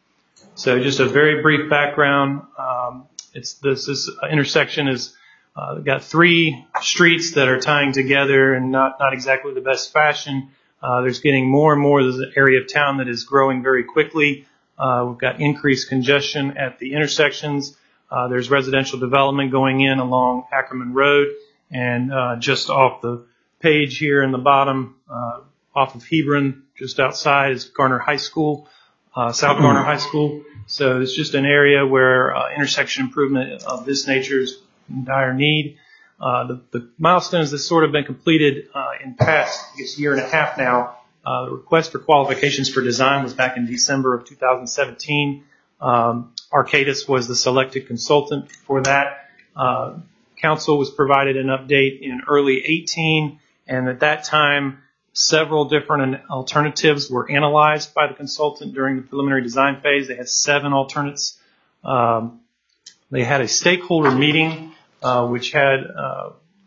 So just a very brief background. Um, it's this, this intersection is uh, got three streets that are tying together in not not exactly the best fashion. Uh, there's getting more and more. There's an area of town that is growing very quickly. Uh, we've got increased congestion at the intersections. Uh, there's residential development going in along Ackerman Road. And uh, just off the page here in the bottom, uh, off of Hebron, just outside is Garner High School, uh, South Garner High School. So it's just an area where uh, intersection improvement of this nature is in dire need. Uh, the, the milestones that's sort of been completed uh, in past, I guess, year and a half now. Uh, the request for qualifications for design was back in December of two thousand seventeen. Um, Arcadis was the selected consultant for that. Uh, Council was provided an update in early eighteen, and at that time, several different alternatives were analyzed by the consultant during the preliminary design phase. They had seven alternates. Um, they had a stakeholder meeting, uh, which had uh,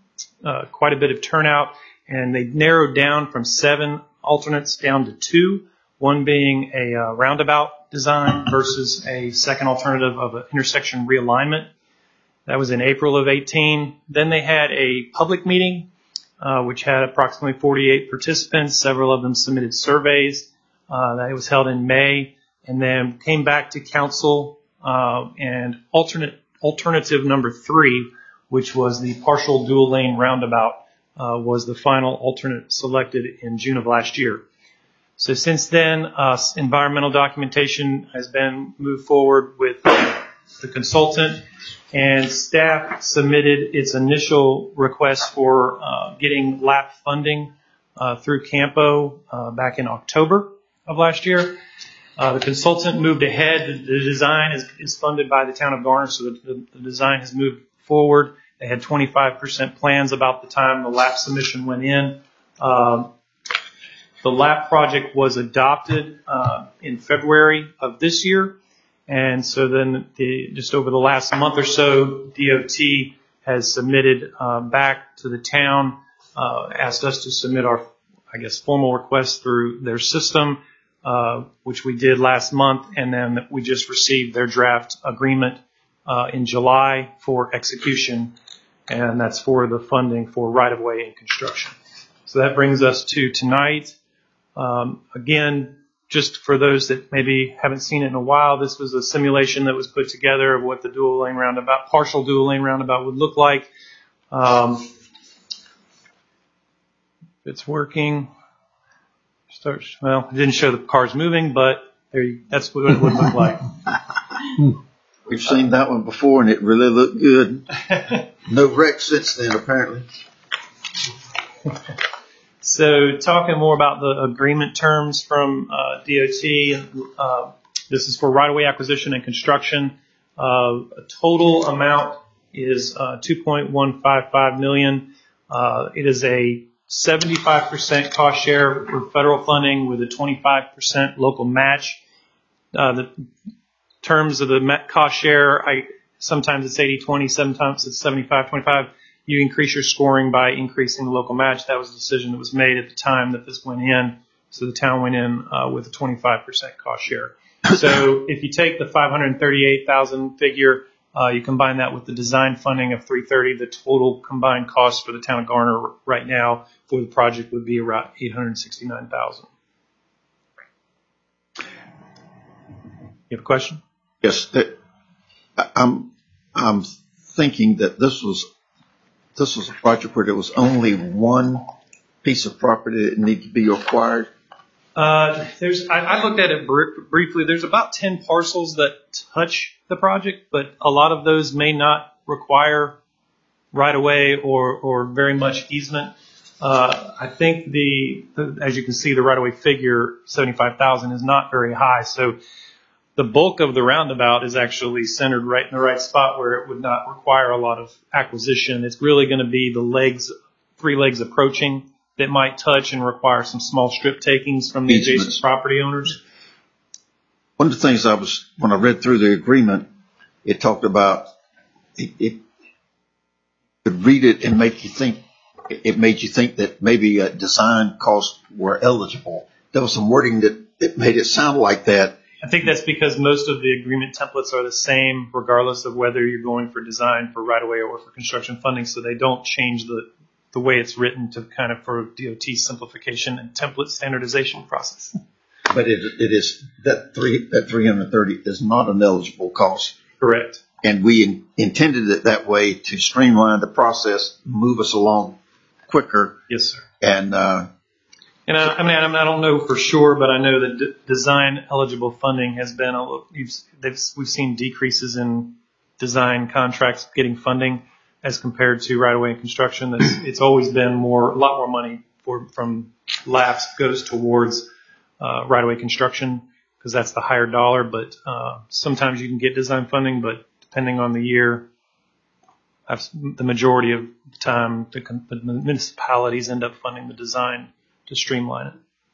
uh, quite a bit of turnout, and they narrowed down from seven alternates down to two, one being a uh, roundabout design versus a second alternative of an intersection realignment. That was in April of eighteen. Then they had a public meeting, uh, which had approximately forty-eight participants. Several of them submitted surveys. Uh, that was held in May, and then came back to council, uh, and alternate, alternative number three, which was the partial dual lane roundabout, uh, was the final alternate selected in June of last year. So since then, uh, environmental documentation has been moved forward with the consultant, and staff submitted its initial request for uh, getting L A P funding uh, through Campo uh, back in October of last year. Uh, the consultant moved ahead. The, the design is, is funded by the town of Garner, so the, the, the design has moved forward. They had twenty-five percent plans about the time the L A P submission went in. Um, the L A P project was adopted uh, in February of this year. And so then the, just over the last month or so, D O T has submitted uh, back to the town, uh, asked us to submit our, I guess, formal request through their system, uh, which we did last month. And then we just received their draft agreement uh, in July for execution. And that's for the funding for right-of-way and construction. So that brings us to tonight. Um, again, just for those that maybe haven't seen it in a while, this was a simulation that was put together of what the dual lane roundabout, partial dual lane roundabout would look like. Um, it's working. Starts, well, it didn't show the cars moving, but there you, that's what it would look like. We've seen that one before, and it really looked good. No wrecks since then, apparently. So talking more about the agreement terms from uh, D O T, uh, this is for right-of-way acquisition and construction. Uh, a total amount is uh, two point one five five million dollars. Uh, it is a seventy-five percent cost share for federal funding with a twenty-five percent local match. Uh, the terms of the cost share, I sometimes it's eighty twenty, sometimes it's seventy-five twenty-five. You increase your scoring by increasing the local match. That was a decision that was made at the time that this went in. So the town went in uh, with a twenty-five percent cost share. So if you take the five hundred thirty-eight thousand figure, uh, you combine that with the design funding of three hundred thirty, the total combined cost for the town of Garner right now for the project would be around eight hundred sixty-nine thousand. You have a question? Yes, that, I'm I'm thinking that this was this was a project where there was only one piece of property that needed to be acquired. Uh, there's I, I looked at it br- briefly. There's about ten parcels that touch the project, but a lot of those may not require right of way or or very much easement. Uh, I think the, the as you can see, the right of way figure seventy-five thousand is not very high. So the bulk of the roundabout is actually centered right in the right spot where it would not require a lot of acquisition. It's really going to be the legs, three legs approaching that might touch and require some small strip takings from the adjacent property owners. One of the things I was, when I read through the agreement, it talked about, it, it could read it and make you think, it made you think that maybe uh, design costs were eligible. There was some wording that, that made it sound like that. I think that's because most of the agreement templates are the same, regardless of whether you're going for design, for right-of-way, or for construction funding, so they don't change the, the way it's written to kind of for D O T simplification and template standardization process. But it, it is, that three, that three hundred thirty is not an eligible cost. Correct. And we in, intended it that way to streamline the process, move us along quicker. Yes, sir. And, uh, And I, I mean, I don't know for sure, but I know that d- design eligible funding has been a little, you've, they've, we've seen decreases in design contracts getting funding as compared to right of way construction. That's, it's always been more, a lot more money for, from L A Ps goes towards, uh, right of way construction because that's the higher dollar. But, uh, sometimes you can get design funding, but depending on the year, I've, the majority of the time, the, the municipalities end up funding the design to streamline it.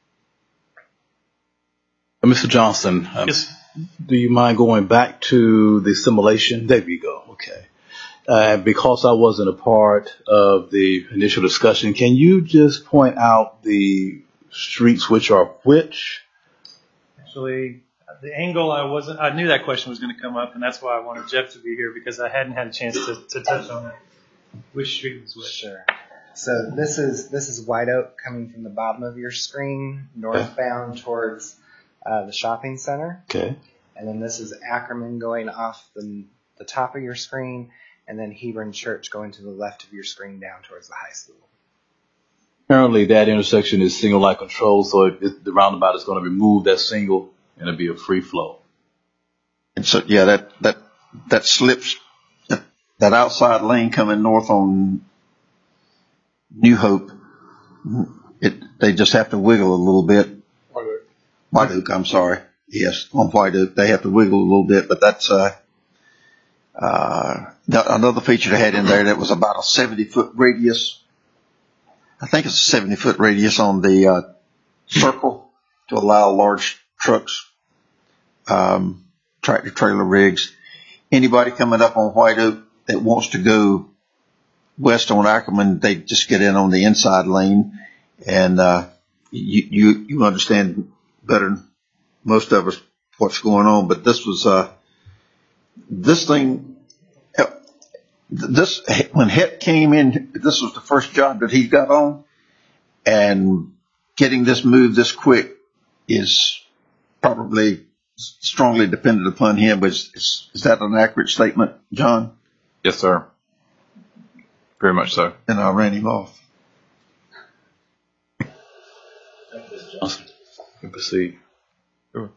Uh, Mister Johnson, um, yes. Do you mind going back to the simulation? There we go. Okay. Uh, because I wasn't a part of the initial discussion, can you just point out the streets which are which? Actually, the angle I wasn't, I knew that question was going to come up, and that's why I wanted Jeff to be here because I hadn't had a chance to, to touch on it. Which street was which? Sure. So this is this is White Oak coming from the bottom of your screen, northbound towards uh, the shopping center. Okay. And then this is Ackerman going off the the top of your screen, and then Hebron Church going to the left of your screen down towards the high school. Apparently that intersection is single light control, so it, it, the roundabout is going to remove that single and it'll be a free flow. And so, yeah, that, that, that slips, that, that outside lane coming north on New Hope, it, they just have to wiggle a little bit. White Oak. White Oak, I'm sorry. Yes, on White Oak, they have to wiggle a little bit, but that's, uh, uh, another feature they had in there that was about a seventy foot radius. I think it's a seventy foot radius on the, uh, circle to allow large trucks, um, tractor trailer rigs. Anybody coming up on White Oak that wants to go west on Ackerman, they just get in on the inside lane, and uh, you, you you understand better than most of us what's going on. But this was uh, this thing. This when Het came in, this was the first job that he got on, and getting this moved this quick is probably strongly dependent upon him. Was is, is that an accurate statement, John? Yes, sir. Very much so. And uh, Randy Loft. Johnson, you can proceed. Sure.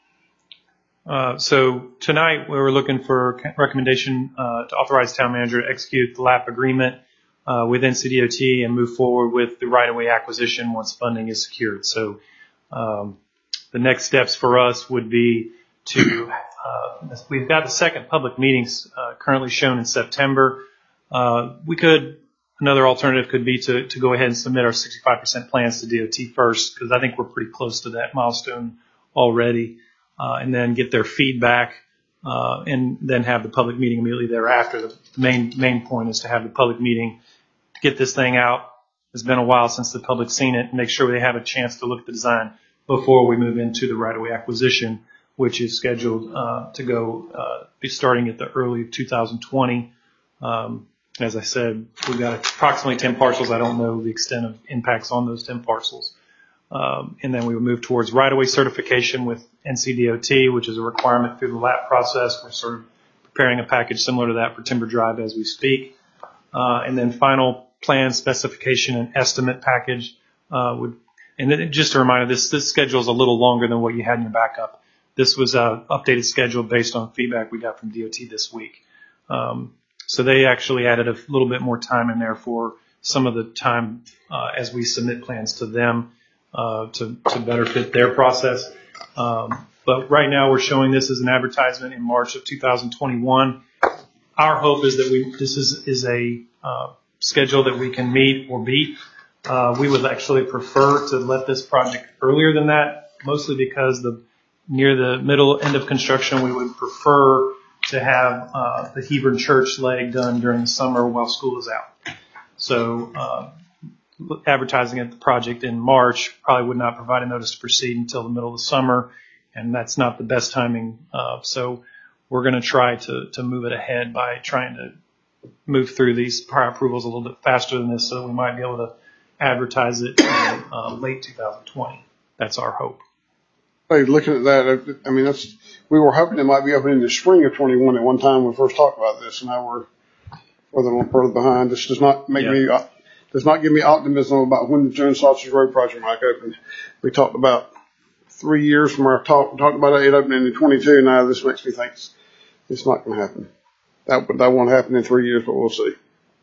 Uh, so tonight we were looking for a recommendation uh, to authorize town manager to execute the L A P agreement uh, with N C D O T and move forward with the right-of-way acquisition once funding is secured. So um, the next steps for us would be to uh, we've got the second public meetings uh, currently shown in September. Uh, we could another alternative could be to to go ahead and submit our sixty-five percent plans to D O T first, because I think we're pretty close to that milestone already. Uh, and then get their feedback, uh, and then have the public meeting immediately thereafter. The main main point is to have the public meeting, get this thing out. It's been a while since the public's seen it, and make sure they have a chance to look at the design before we move into the right-of-way acquisition, which is scheduled uh, to go uh, be starting at the early two thousand twenty. Um, as I said, we've got approximately ten parcels. I don't know the extent of impacts on those ten parcels. Um, and then we would move towards right-of-way certification with N C D O T, which is a requirement through the L A P process. We're sort of preparing a package similar to that for Timber Drive as we speak. Uh, and then final plan specification and estimate package uh, would. And then just a reminder, this this schedule is a little longer than what you had in your backup. This was a updated schedule based on feedback we got from D O T this week. Um, so they actually added a little bit more time in there for some of the time uh, as we submit plans to them. Uh, to, to better fit their process. Um, but right now we're showing this as an advertisement in March of two thousand twenty-one. Our hope is that we, this is, is a, uh, schedule that we can meet or beat. Uh, we would actually prefer to let this project earlier than that, mostly because the, near the middle end of construction, we would prefer to have, uh, the Hebron Church leg done during the summer while school is out. So, uh, advertising at the project in March probably would not provide a notice to proceed until the middle of the summer, and that's not the best timing. Uh, so we're going to try to to move it ahead by trying to move through these prior approvals a little bit faster than this, so we might be able to advertise it in uh, late two thousand twenty. That's our hope. Hey, looking at that, I mean, that's we were hoping it might be open in the spring of twenty-one at one time when we first talked about this, and now we're further further behind. This does not make yeah. me. Uh, does not give me optimism about when the Jones Sausage Road project might open. We talked about three years from our talk, talked about it opening in twenty-two. Now this makes me think it's, it's not going to happen. That, that won't happen in three years, but we'll see.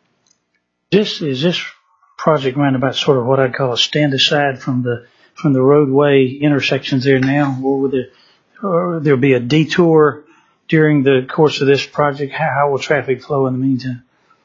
This is this project roundabout sort of what I'd call a stand aside from the from the roadway intersections there now, or will there or there'll be a detour during the course of this project? How, how will traffic flow in the meantime?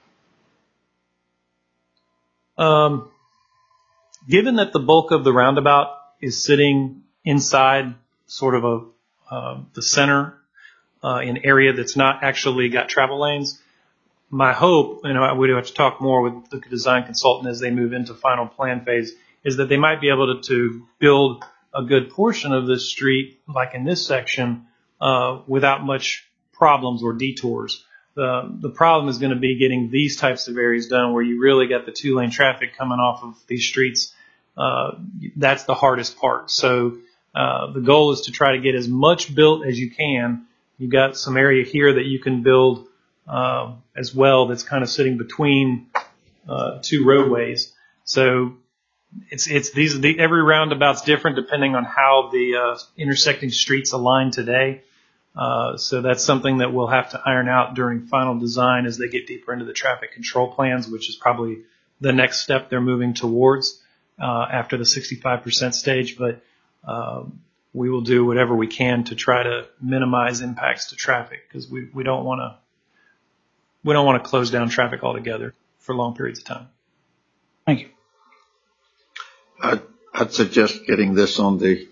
Um, given that the bulk of the roundabout is sitting inside sort of a, uh, the center, uh, in area that's not actually got travel lanes, my hope, and I would have to talk more with the design consultant as they move into final plan phase, is that they might be able to, to build a good portion of this street, like in this section, uh, without much problems or detours. The, the problem is going to be getting these types of areas done where you really get the two lane traffic coming off of these streets. Uh, that's the hardest part. So, uh, the goal is to try to get as much built as you can. You've got some area here that you can build, uh, as well that's kind of sitting between, uh, two roadways. So it's, it's these, the, every roundabout's different depending on how the, uh, intersecting streets align today. Uh, so that's something that we'll have to iron out during final design as they get deeper into the traffic control plans, which is probably the next step they're moving towards, uh, after the sixty-five percent stage. But, um, we will do whatever we can to try to minimize impacts to traffic, because we, we don't want to, we don't want to close down traffic altogether for long periods of time. Thank you. I'd, I'd suggest getting this on the,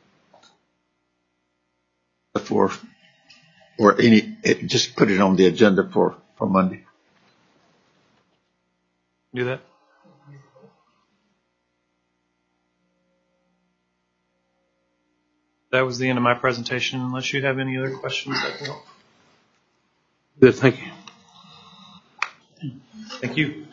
for, or any, it, just put it on the agenda for, for Monday. Do that. That was the end of my presentation. Unless you have any other questions, that can help. Good, thank you. Thank you.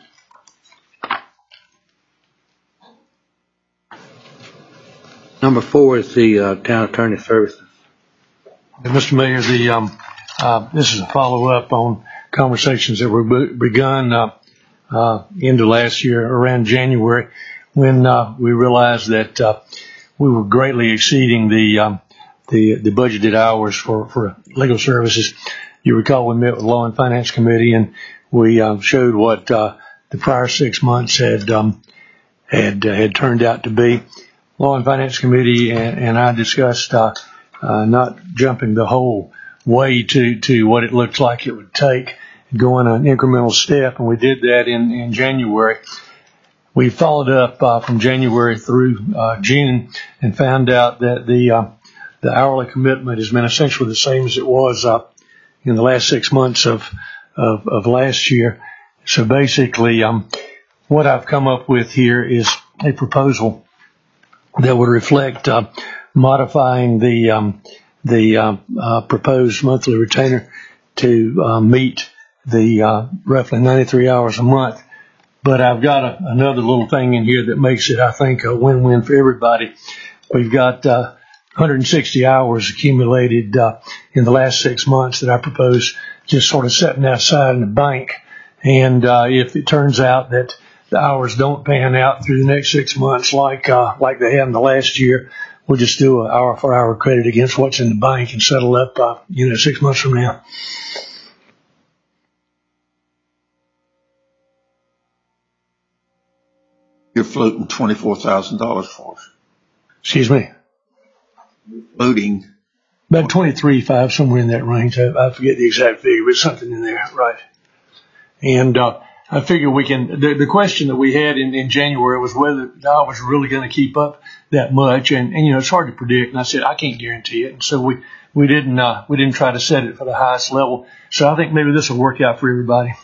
Number four is the uh, town attorney services. And Mister Mayor, the um, uh, this is a follow-up on conversations that were be- begun uh, uh, into last year around January when uh, we realized that uh, we were greatly exceeding the um, the, the budgeted hours for, for legal services. You recall we met with the Law and Finance Committee and we uh, showed what uh, the prior six months had um, had uh, had turned out to be. Law and Finance Committee and, and I discussed uh, uh, not jumping the whole way to, to what it looked like it would take, going an incremental step, and we did that in, in January. We followed up uh, from January through uh, June and found out that the uh, the hourly commitment has been essentially the same as it was uh, in the last six months of, of of last year. So basically, um, what I've come up with here is a proposal that would reflect uh, modifying the um, the uh, uh, proposed monthly retainer to uh, meet the uh, roughly ninety-three hours a month. But I've got a, another little thing in here that makes it, I think, a win-win for everybody. We've got uh, one hundred sixty hours accumulated uh, in the last six months that I propose just sort of setting outside in the bank. And uh, if it turns out that the hours don't pan out through the next six months like uh, like they have in the last year, we'll just do an hour for hour credit against what's in the bank and settle up, uh, you know, six months from now. You're floating twenty-four thousand dollars for us. Excuse me. Floating. About twenty-three five, somewhere in that range. I, I forget the exact figure, but something in there, right? And uh, I figure we can. The, the question that we had in, in January was whether I was really going to keep up that much, and, and you know it's hard to predict. And I said I can't guarantee it, and so we we didn't uh, we didn't try to set it for the highest level. So I think maybe this will work out for everybody.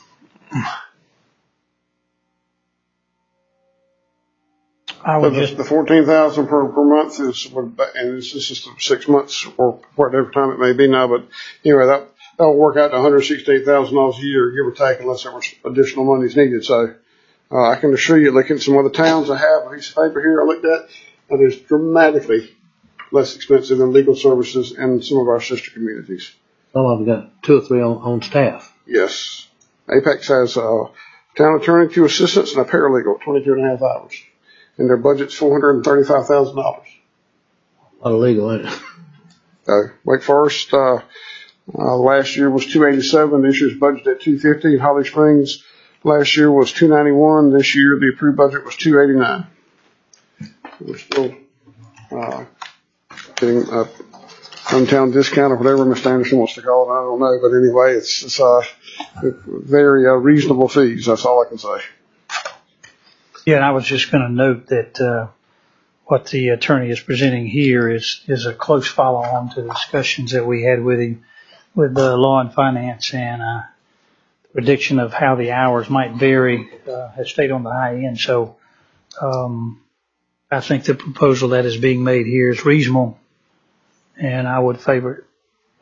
I would So just the, the fourteen thousand per, per month is, and this is just six months or whatever time it may be now, but anyway, that, that will work out to one hundred sixty-eight thousand dollars a year, give or take, unless there was additional monies needed. So, uh, I can assure you, looking at some other towns I have, a piece of paper here I looked at, that is dramatically less expensive than legal services in some of our sister communities. Some of them got two or three on, on staff. Yes. Apex has, uh, town attorney, two assistants, and a paralegal, twenty-two and a half hours. And their budget's four hundred thirty-five thousand dollars. A lot of legal, isn't it? Uh, Wake Forest, uh, uh, last year was two eighty-seven. This year's budget at two fifty. Holly Springs last year was two ninety-one. This year the approved budget was two eighty-nine. We're still, uh, getting a hometown discount or whatever Mister Anderson wants to call it. I don't know. But anyway, it's, it's, uh, very, uh, reasonable fees. That's all I can say. Yeah, and I was just going to note that uh, what the attorney is presenting here is is a close follow-on to the discussions that we had with him with the Law and Finance, and uh, the prediction of how the hours might vary uh, has stayed on the high end. So um, I think the proposal that is being made here is reasonable, and I would favor it.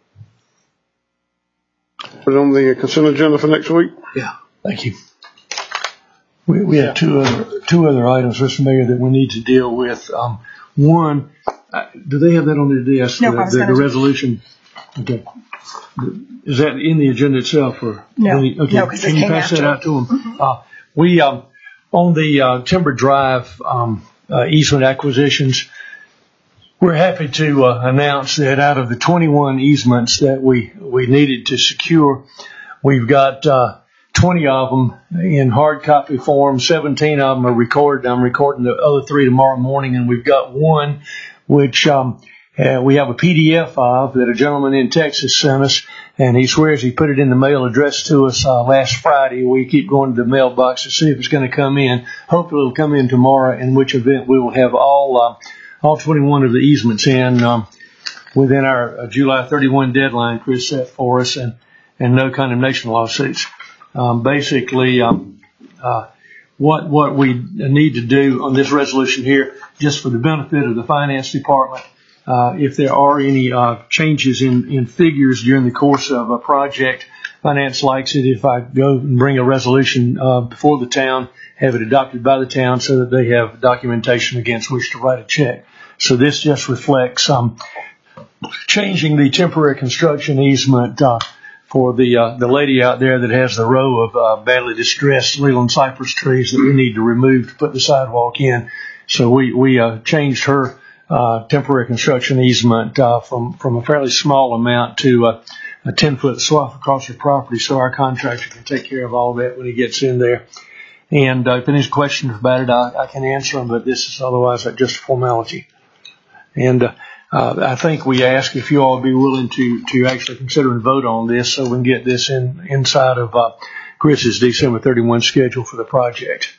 Put it on the consent agenda for next week. Yeah, thank you. We, we have two other two other items, Mister Mayor, that we need to deal with. Um, one, uh, do they have that on their desk? No, the, I was the, gonna the do- resolution. Okay. Is that in the agenda itself, or No. we- okay? No, 'cause it Can you came pass that after. out to them? Uh, we um, on the uh, Timber Drive um, uh, easement acquisitions. We're happy to uh, announce that out of the twenty-one easements that we we needed to secure, we've got uh, twenty of them in hard copy form. seventeen of them are recorded. I'm recording the other three tomorrow morning, and we've got one which um, uh, we have a P D F of that a gentleman in Texas sent us, and he swears he put it in the mail addressed to us uh, last Friday. We keep going to the mailbox to see if it's going to come in. Hopefully it'll come in tomorrow, in which event we will have all uh, all twenty-one of the easements in um, within our uh, July thirty-first deadline Chris set for us, and, and no condemnation lawsuits. Um, basically, um, uh, what what we need to do on this resolution here, just for the benefit of the finance department, uh, if there are any uh, changes in, in figures during the course of a project, finance likes it if I go and bring a resolution uh, before the town, have it adopted by the town so that they have documentation against which to write a check. So this just reflects um, changing the temporary construction easement uh, for the uh, the lady out there that has the row of uh, badly distressed Leland cypress trees that we need to remove to put the sidewalk in. So we we uh, changed her uh, temporary construction easement uh, from from a fairly small amount to uh, a ten foot swath across her property, so our contractor can take care of all that when he gets in there. And uh, if any questions about it, I, I can answer them, but this is otherwise just a formality. And uh, uh, I think we ask if you all would be willing to to actually consider and vote on this, so we can get this in inside of uh, Chris's December thirty-first schedule for the project.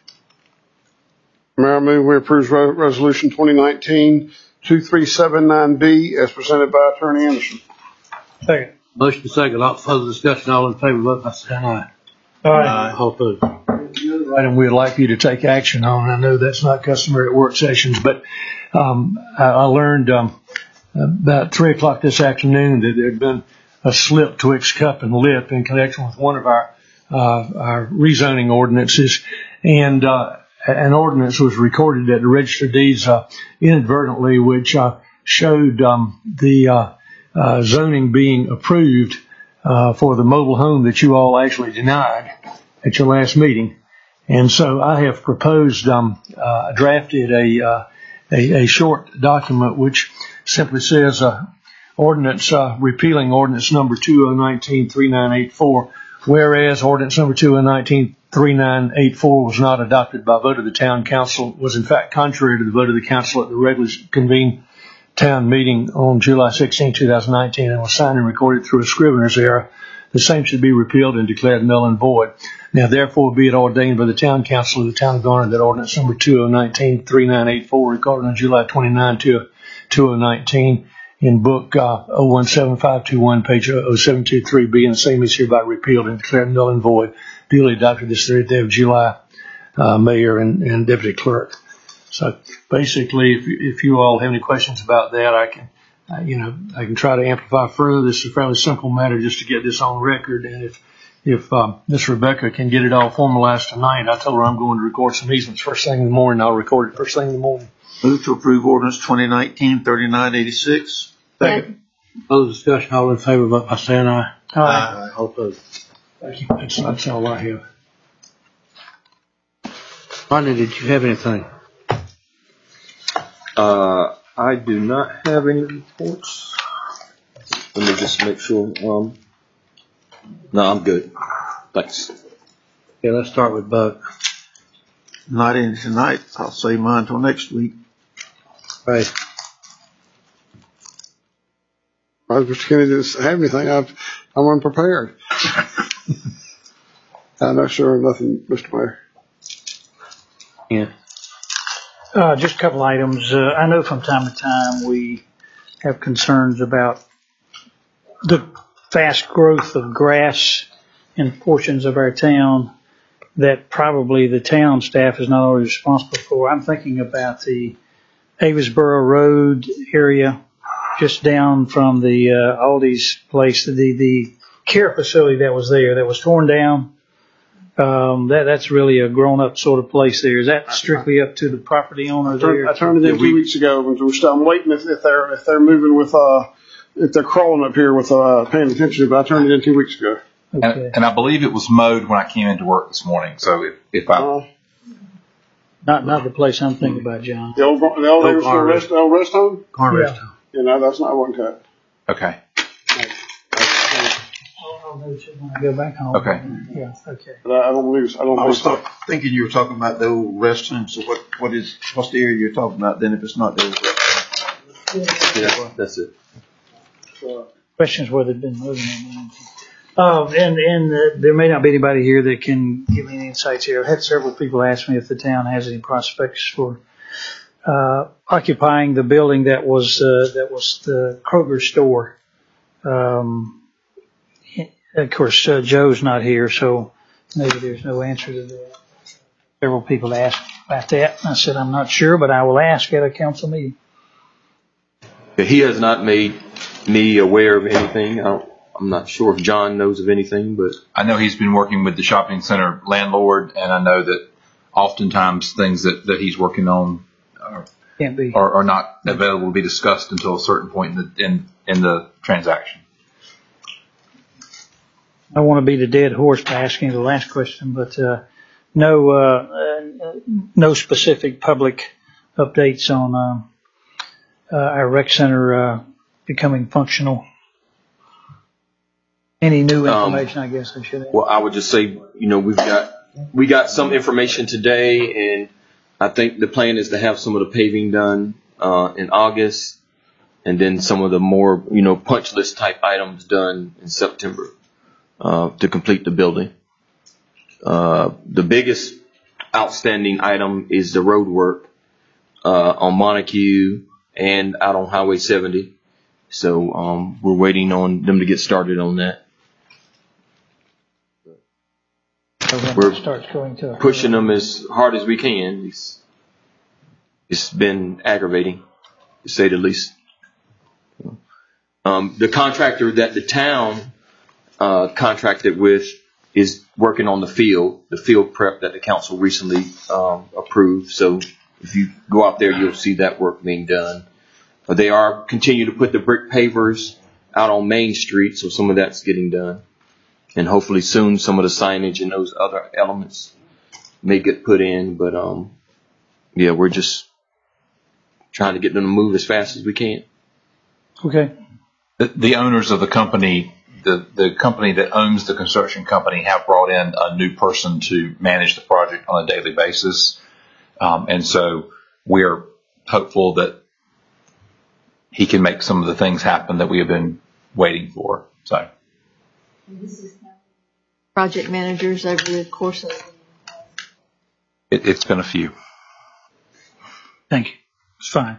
Mayor, I move we approve Re- Resolution twenty nineteen two three seven nine B as presented by Attorney Anderson. Second. Motion second. All further discussion. All in favor, vote by saying aye. Aye. All opposed. Item we'd like you to take action on. I know that's not customary at work sessions, but um, I, I learned um, about three o'clock this afternoon that there had been a slip twixt cup and lip in connection with one of our uh, our rezoning ordinances, and uh, an ordinance was recorded at the Register of Deeds uh, inadvertently, which uh, showed um, the uh, uh, zoning being approved uh, for the mobile home that you all actually denied at your last meeting. And so I have proposed, um, uh, drafted a, uh, a, a short document which simply says, uh, ordinance, uh, repealing ordinance number two thousand nineteen dash thirty-nine eighty-four, whereas ordinance number two thousand nineteen dash thirty-nine eighty-four was not adopted by vote of the town council, was in fact contrary to the vote of the council at the regularly convened town meeting on July sixteenth, two thousand nineteen, and was signed and recorded through a scrivener's error. The same should be repealed and declared null and void. Now, therefore, be it ordained by the town council of the town of Garner that ordinance number two thousand nineteen dash thirty-nine eighty-four, recorded on July twenty-ninth, two thousand nineteen, in book uh, oh one seven five two one, page oh seven two three B, and the same is hereby repealed and declared null and void, duly adopted this thirtieth day of July, uh, Mayor and, and Deputy Clerk. So, basically, if, if you all have any questions about that, I can, uh, you know, I can try to amplify further. This is a fairly simple matter just to get this on record, and if If um, Miss Rebecca can get it all formalized tonight, I told her I'm going to record some easements first thing in the morning. I'll record it first thing in the morning. Move to approve ordinance twenty nineteen dash thirty-nine eighty-six. Second. Further discussion. All in favor, vote by saying aye. Aye. Aye. All opposed. Thank you. That's, that's all I have. Rodney, did you have anything? Uh, I do not have any reports. Let me just make sure. Um, no, I'm good. Thanks. Okay, let's start with Buck. Not any tonight. I'll save mine till next week. Right. Well, Mister Kennedy doesn't have anything. I've, I'm unprepared. I'm not sure of nothing, Mister Mayor. Yeah. Uh, just a couple items. Uh, I know from time to time we have concerns about the fast growth of grass in portions of our town that probably the town staff is not always responsible for. I'm thinking about the Avisboro Road area, just down from the uh, Aldi's place, the the care facility that was there that was torn down. Um, that that's really a grown-up sort of place there. Is that strictly up to the property owner I turned, there? I turned it in two weeks ago. And we're still, I'm waiting if, if they're if they're moving with uh if they're crawling up here with uh paying attention. But I turned it in two weeks ago. And, and I believe it was mowed when I came into work this morning. So if, if I Uh, Not not the place I'm thinking about, John. the old the old, Oh, oh, rest, old rest home. Car Yeah. rest home. Yeah, no, that's not one cut. okay, Go back home. Okay. Yeah. Okay. But I, I don't believe. I don't I was believe. talk, thinking you were talking about the old restroom. So what, what is, what's the area you're talking about then if it's not the old restroom? Yeah, that's it. Questions whether it's been moving or not. Um, and and uh, there may not be anybody here that can give me any insights here. I've had several people ask me if the town has any prospects for uh, occupying the building that was uh, that was the Kroger store. Um, of course, uh, Joe's not here, so maybe there's no answer to that. Several people asked about that. I said I'm not sure, but I will ask at a council meeting. He has not made me aware of anything. I don't, I'm not sure if John knows of anything, but I know he's been working with the shopping center landlord, and I know that oftentimes things that, that he's working on are, Can't be. are, are not available to be discussed until a certain point in the, in, in the transaction. I want to be the dead horse by asking the last question, but uh, no, uh, uh, no specific public updates on um, uh, our rec center uh, becoming functional. Any new information? Um, I guess I should add. Well, I would just say, you know, we've got we got some information today, and I think the plan is to have some of the paving done uh, in August, and then some of the more, you know, punch list type items done in September. Uh, to complete the building. Uh, the biggest outstanding item is the road work uh, on Montague and out on Highway seventy. So um, we're waiting on them to get started on that. We're starts going to pushing them as hard as we can. It's, it's been aggravating, to say the least. Um, the contractor that the town Uh, contracted with is working on the field, the field prep that the council recently um, approved. So if you go out there, you'll see that work being done. But they are continuing to put the brick pavers out on Main Street, so some of that's getting done. And hopefully soon some of the signage and those other elements may get put in. But um, yeah, we're just trying to get them to move as fast as we can. Okay. The, the owners of the company The, the company that owns the construction company have brought in a new person to manage the project on a daily basis. Um, and so we're hopeful that he can make some of the things happen that we have been waiting for. So, This is project managers over the course of it, it's been a few. Thank you. It's fine.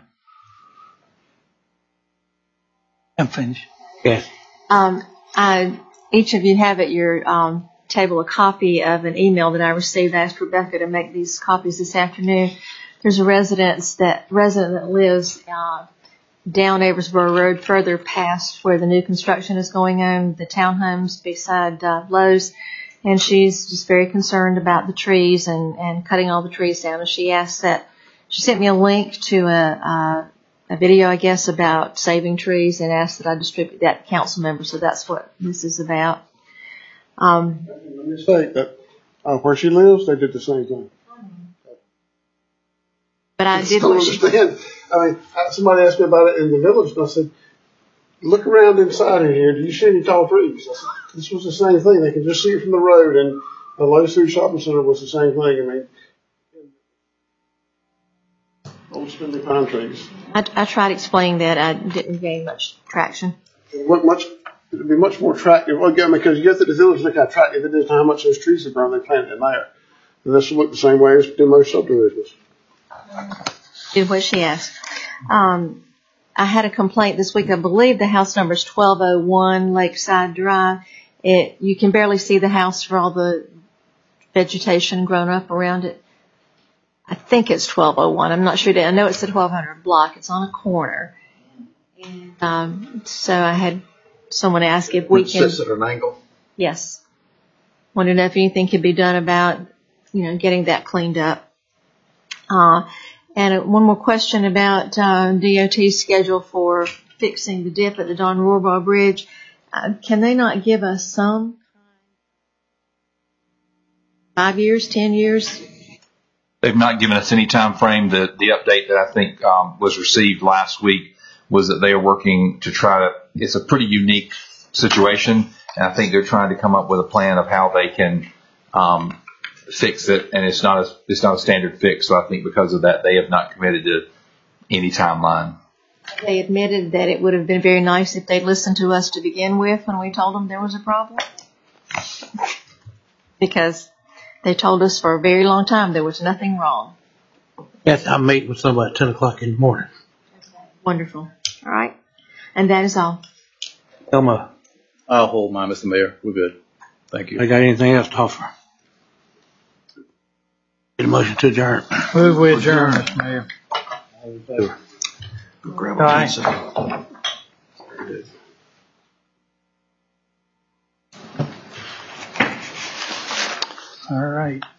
I'm finished. Yes. Um, I, each of you have at your um, table a copy of an email that I received. I asked Rebecca to make these copies this afternoon. There's a resident that resident that lives uh, down Aversboro Road, further past where the new construction is going on, the townhomes beside uh, Lowe's, and she's just very concerned about the trees and, and cutting all the trees down. And she asked that she sent me a link to a. a a video, I guess, about saving trees and asked that I distribute that to council members. So that's what this is about. Um, Let me say that uh, where she lives, they did the same thing. But I did don't what she, understand. I mean, somebody asked me about it in the village, and I said, look around inside in here. Do you see any tall trees? I said, this was the same thing. They could just see it from the road, and the Lowe's Food Shopping Center was the same thing. I mean, old spindly pine trees. I, I tried explaining that. I didn't gain much traction. It would much, it would be much more attractive. Well, again, because you get to the village, look how attractive it is to how much those trees have grown. They planted in there. And this will look the same way as do most subdivisions. Did what she asked. Um, I had a complaint this week. I believe the house number is twelve oh one Lakeside Drive. It, you can barely see the house for all the vegetation grown up around it. I think it's twelve oh one. I'm not sure. I know it's the twelve hundred block. It's on a corner. And, um, so I had someone ask if we It can. sits at an angle. Yes. Wanted to know if anything could be done about, you know, getting that cleaned up. Uh, and one more question about uh, D O T's schedule for fixing the dip at the Don Rohrbaugh Bridge. Uh, can they not give us some? Five years, ten years? They've not given us any time frame. The, the update that I think um, was received last week was that they are working to try to, it's a pretty unique situation, and I think they're trying to come up with a plan of how they can um, fix it, and it's not a, it's not a standard fix, so I think because of that, they have not committed to any timeline. They admitted that it would have been very nice if they'd listened to us to begin with when we told them there was a problem. Because they told us for a very long time there was nothing wrong. Yes, I'm meeting with somebody at ten o'clock in the morning. Wonderful. All right. And that is all. Elma, I'll hold mine, Mister Mayor. We're good. Thank you. I got anything else to offer? Get a motion to adjourn. Move we adjourn, Mister Mayor. All in favor? Go grab All a right. pizza. All right.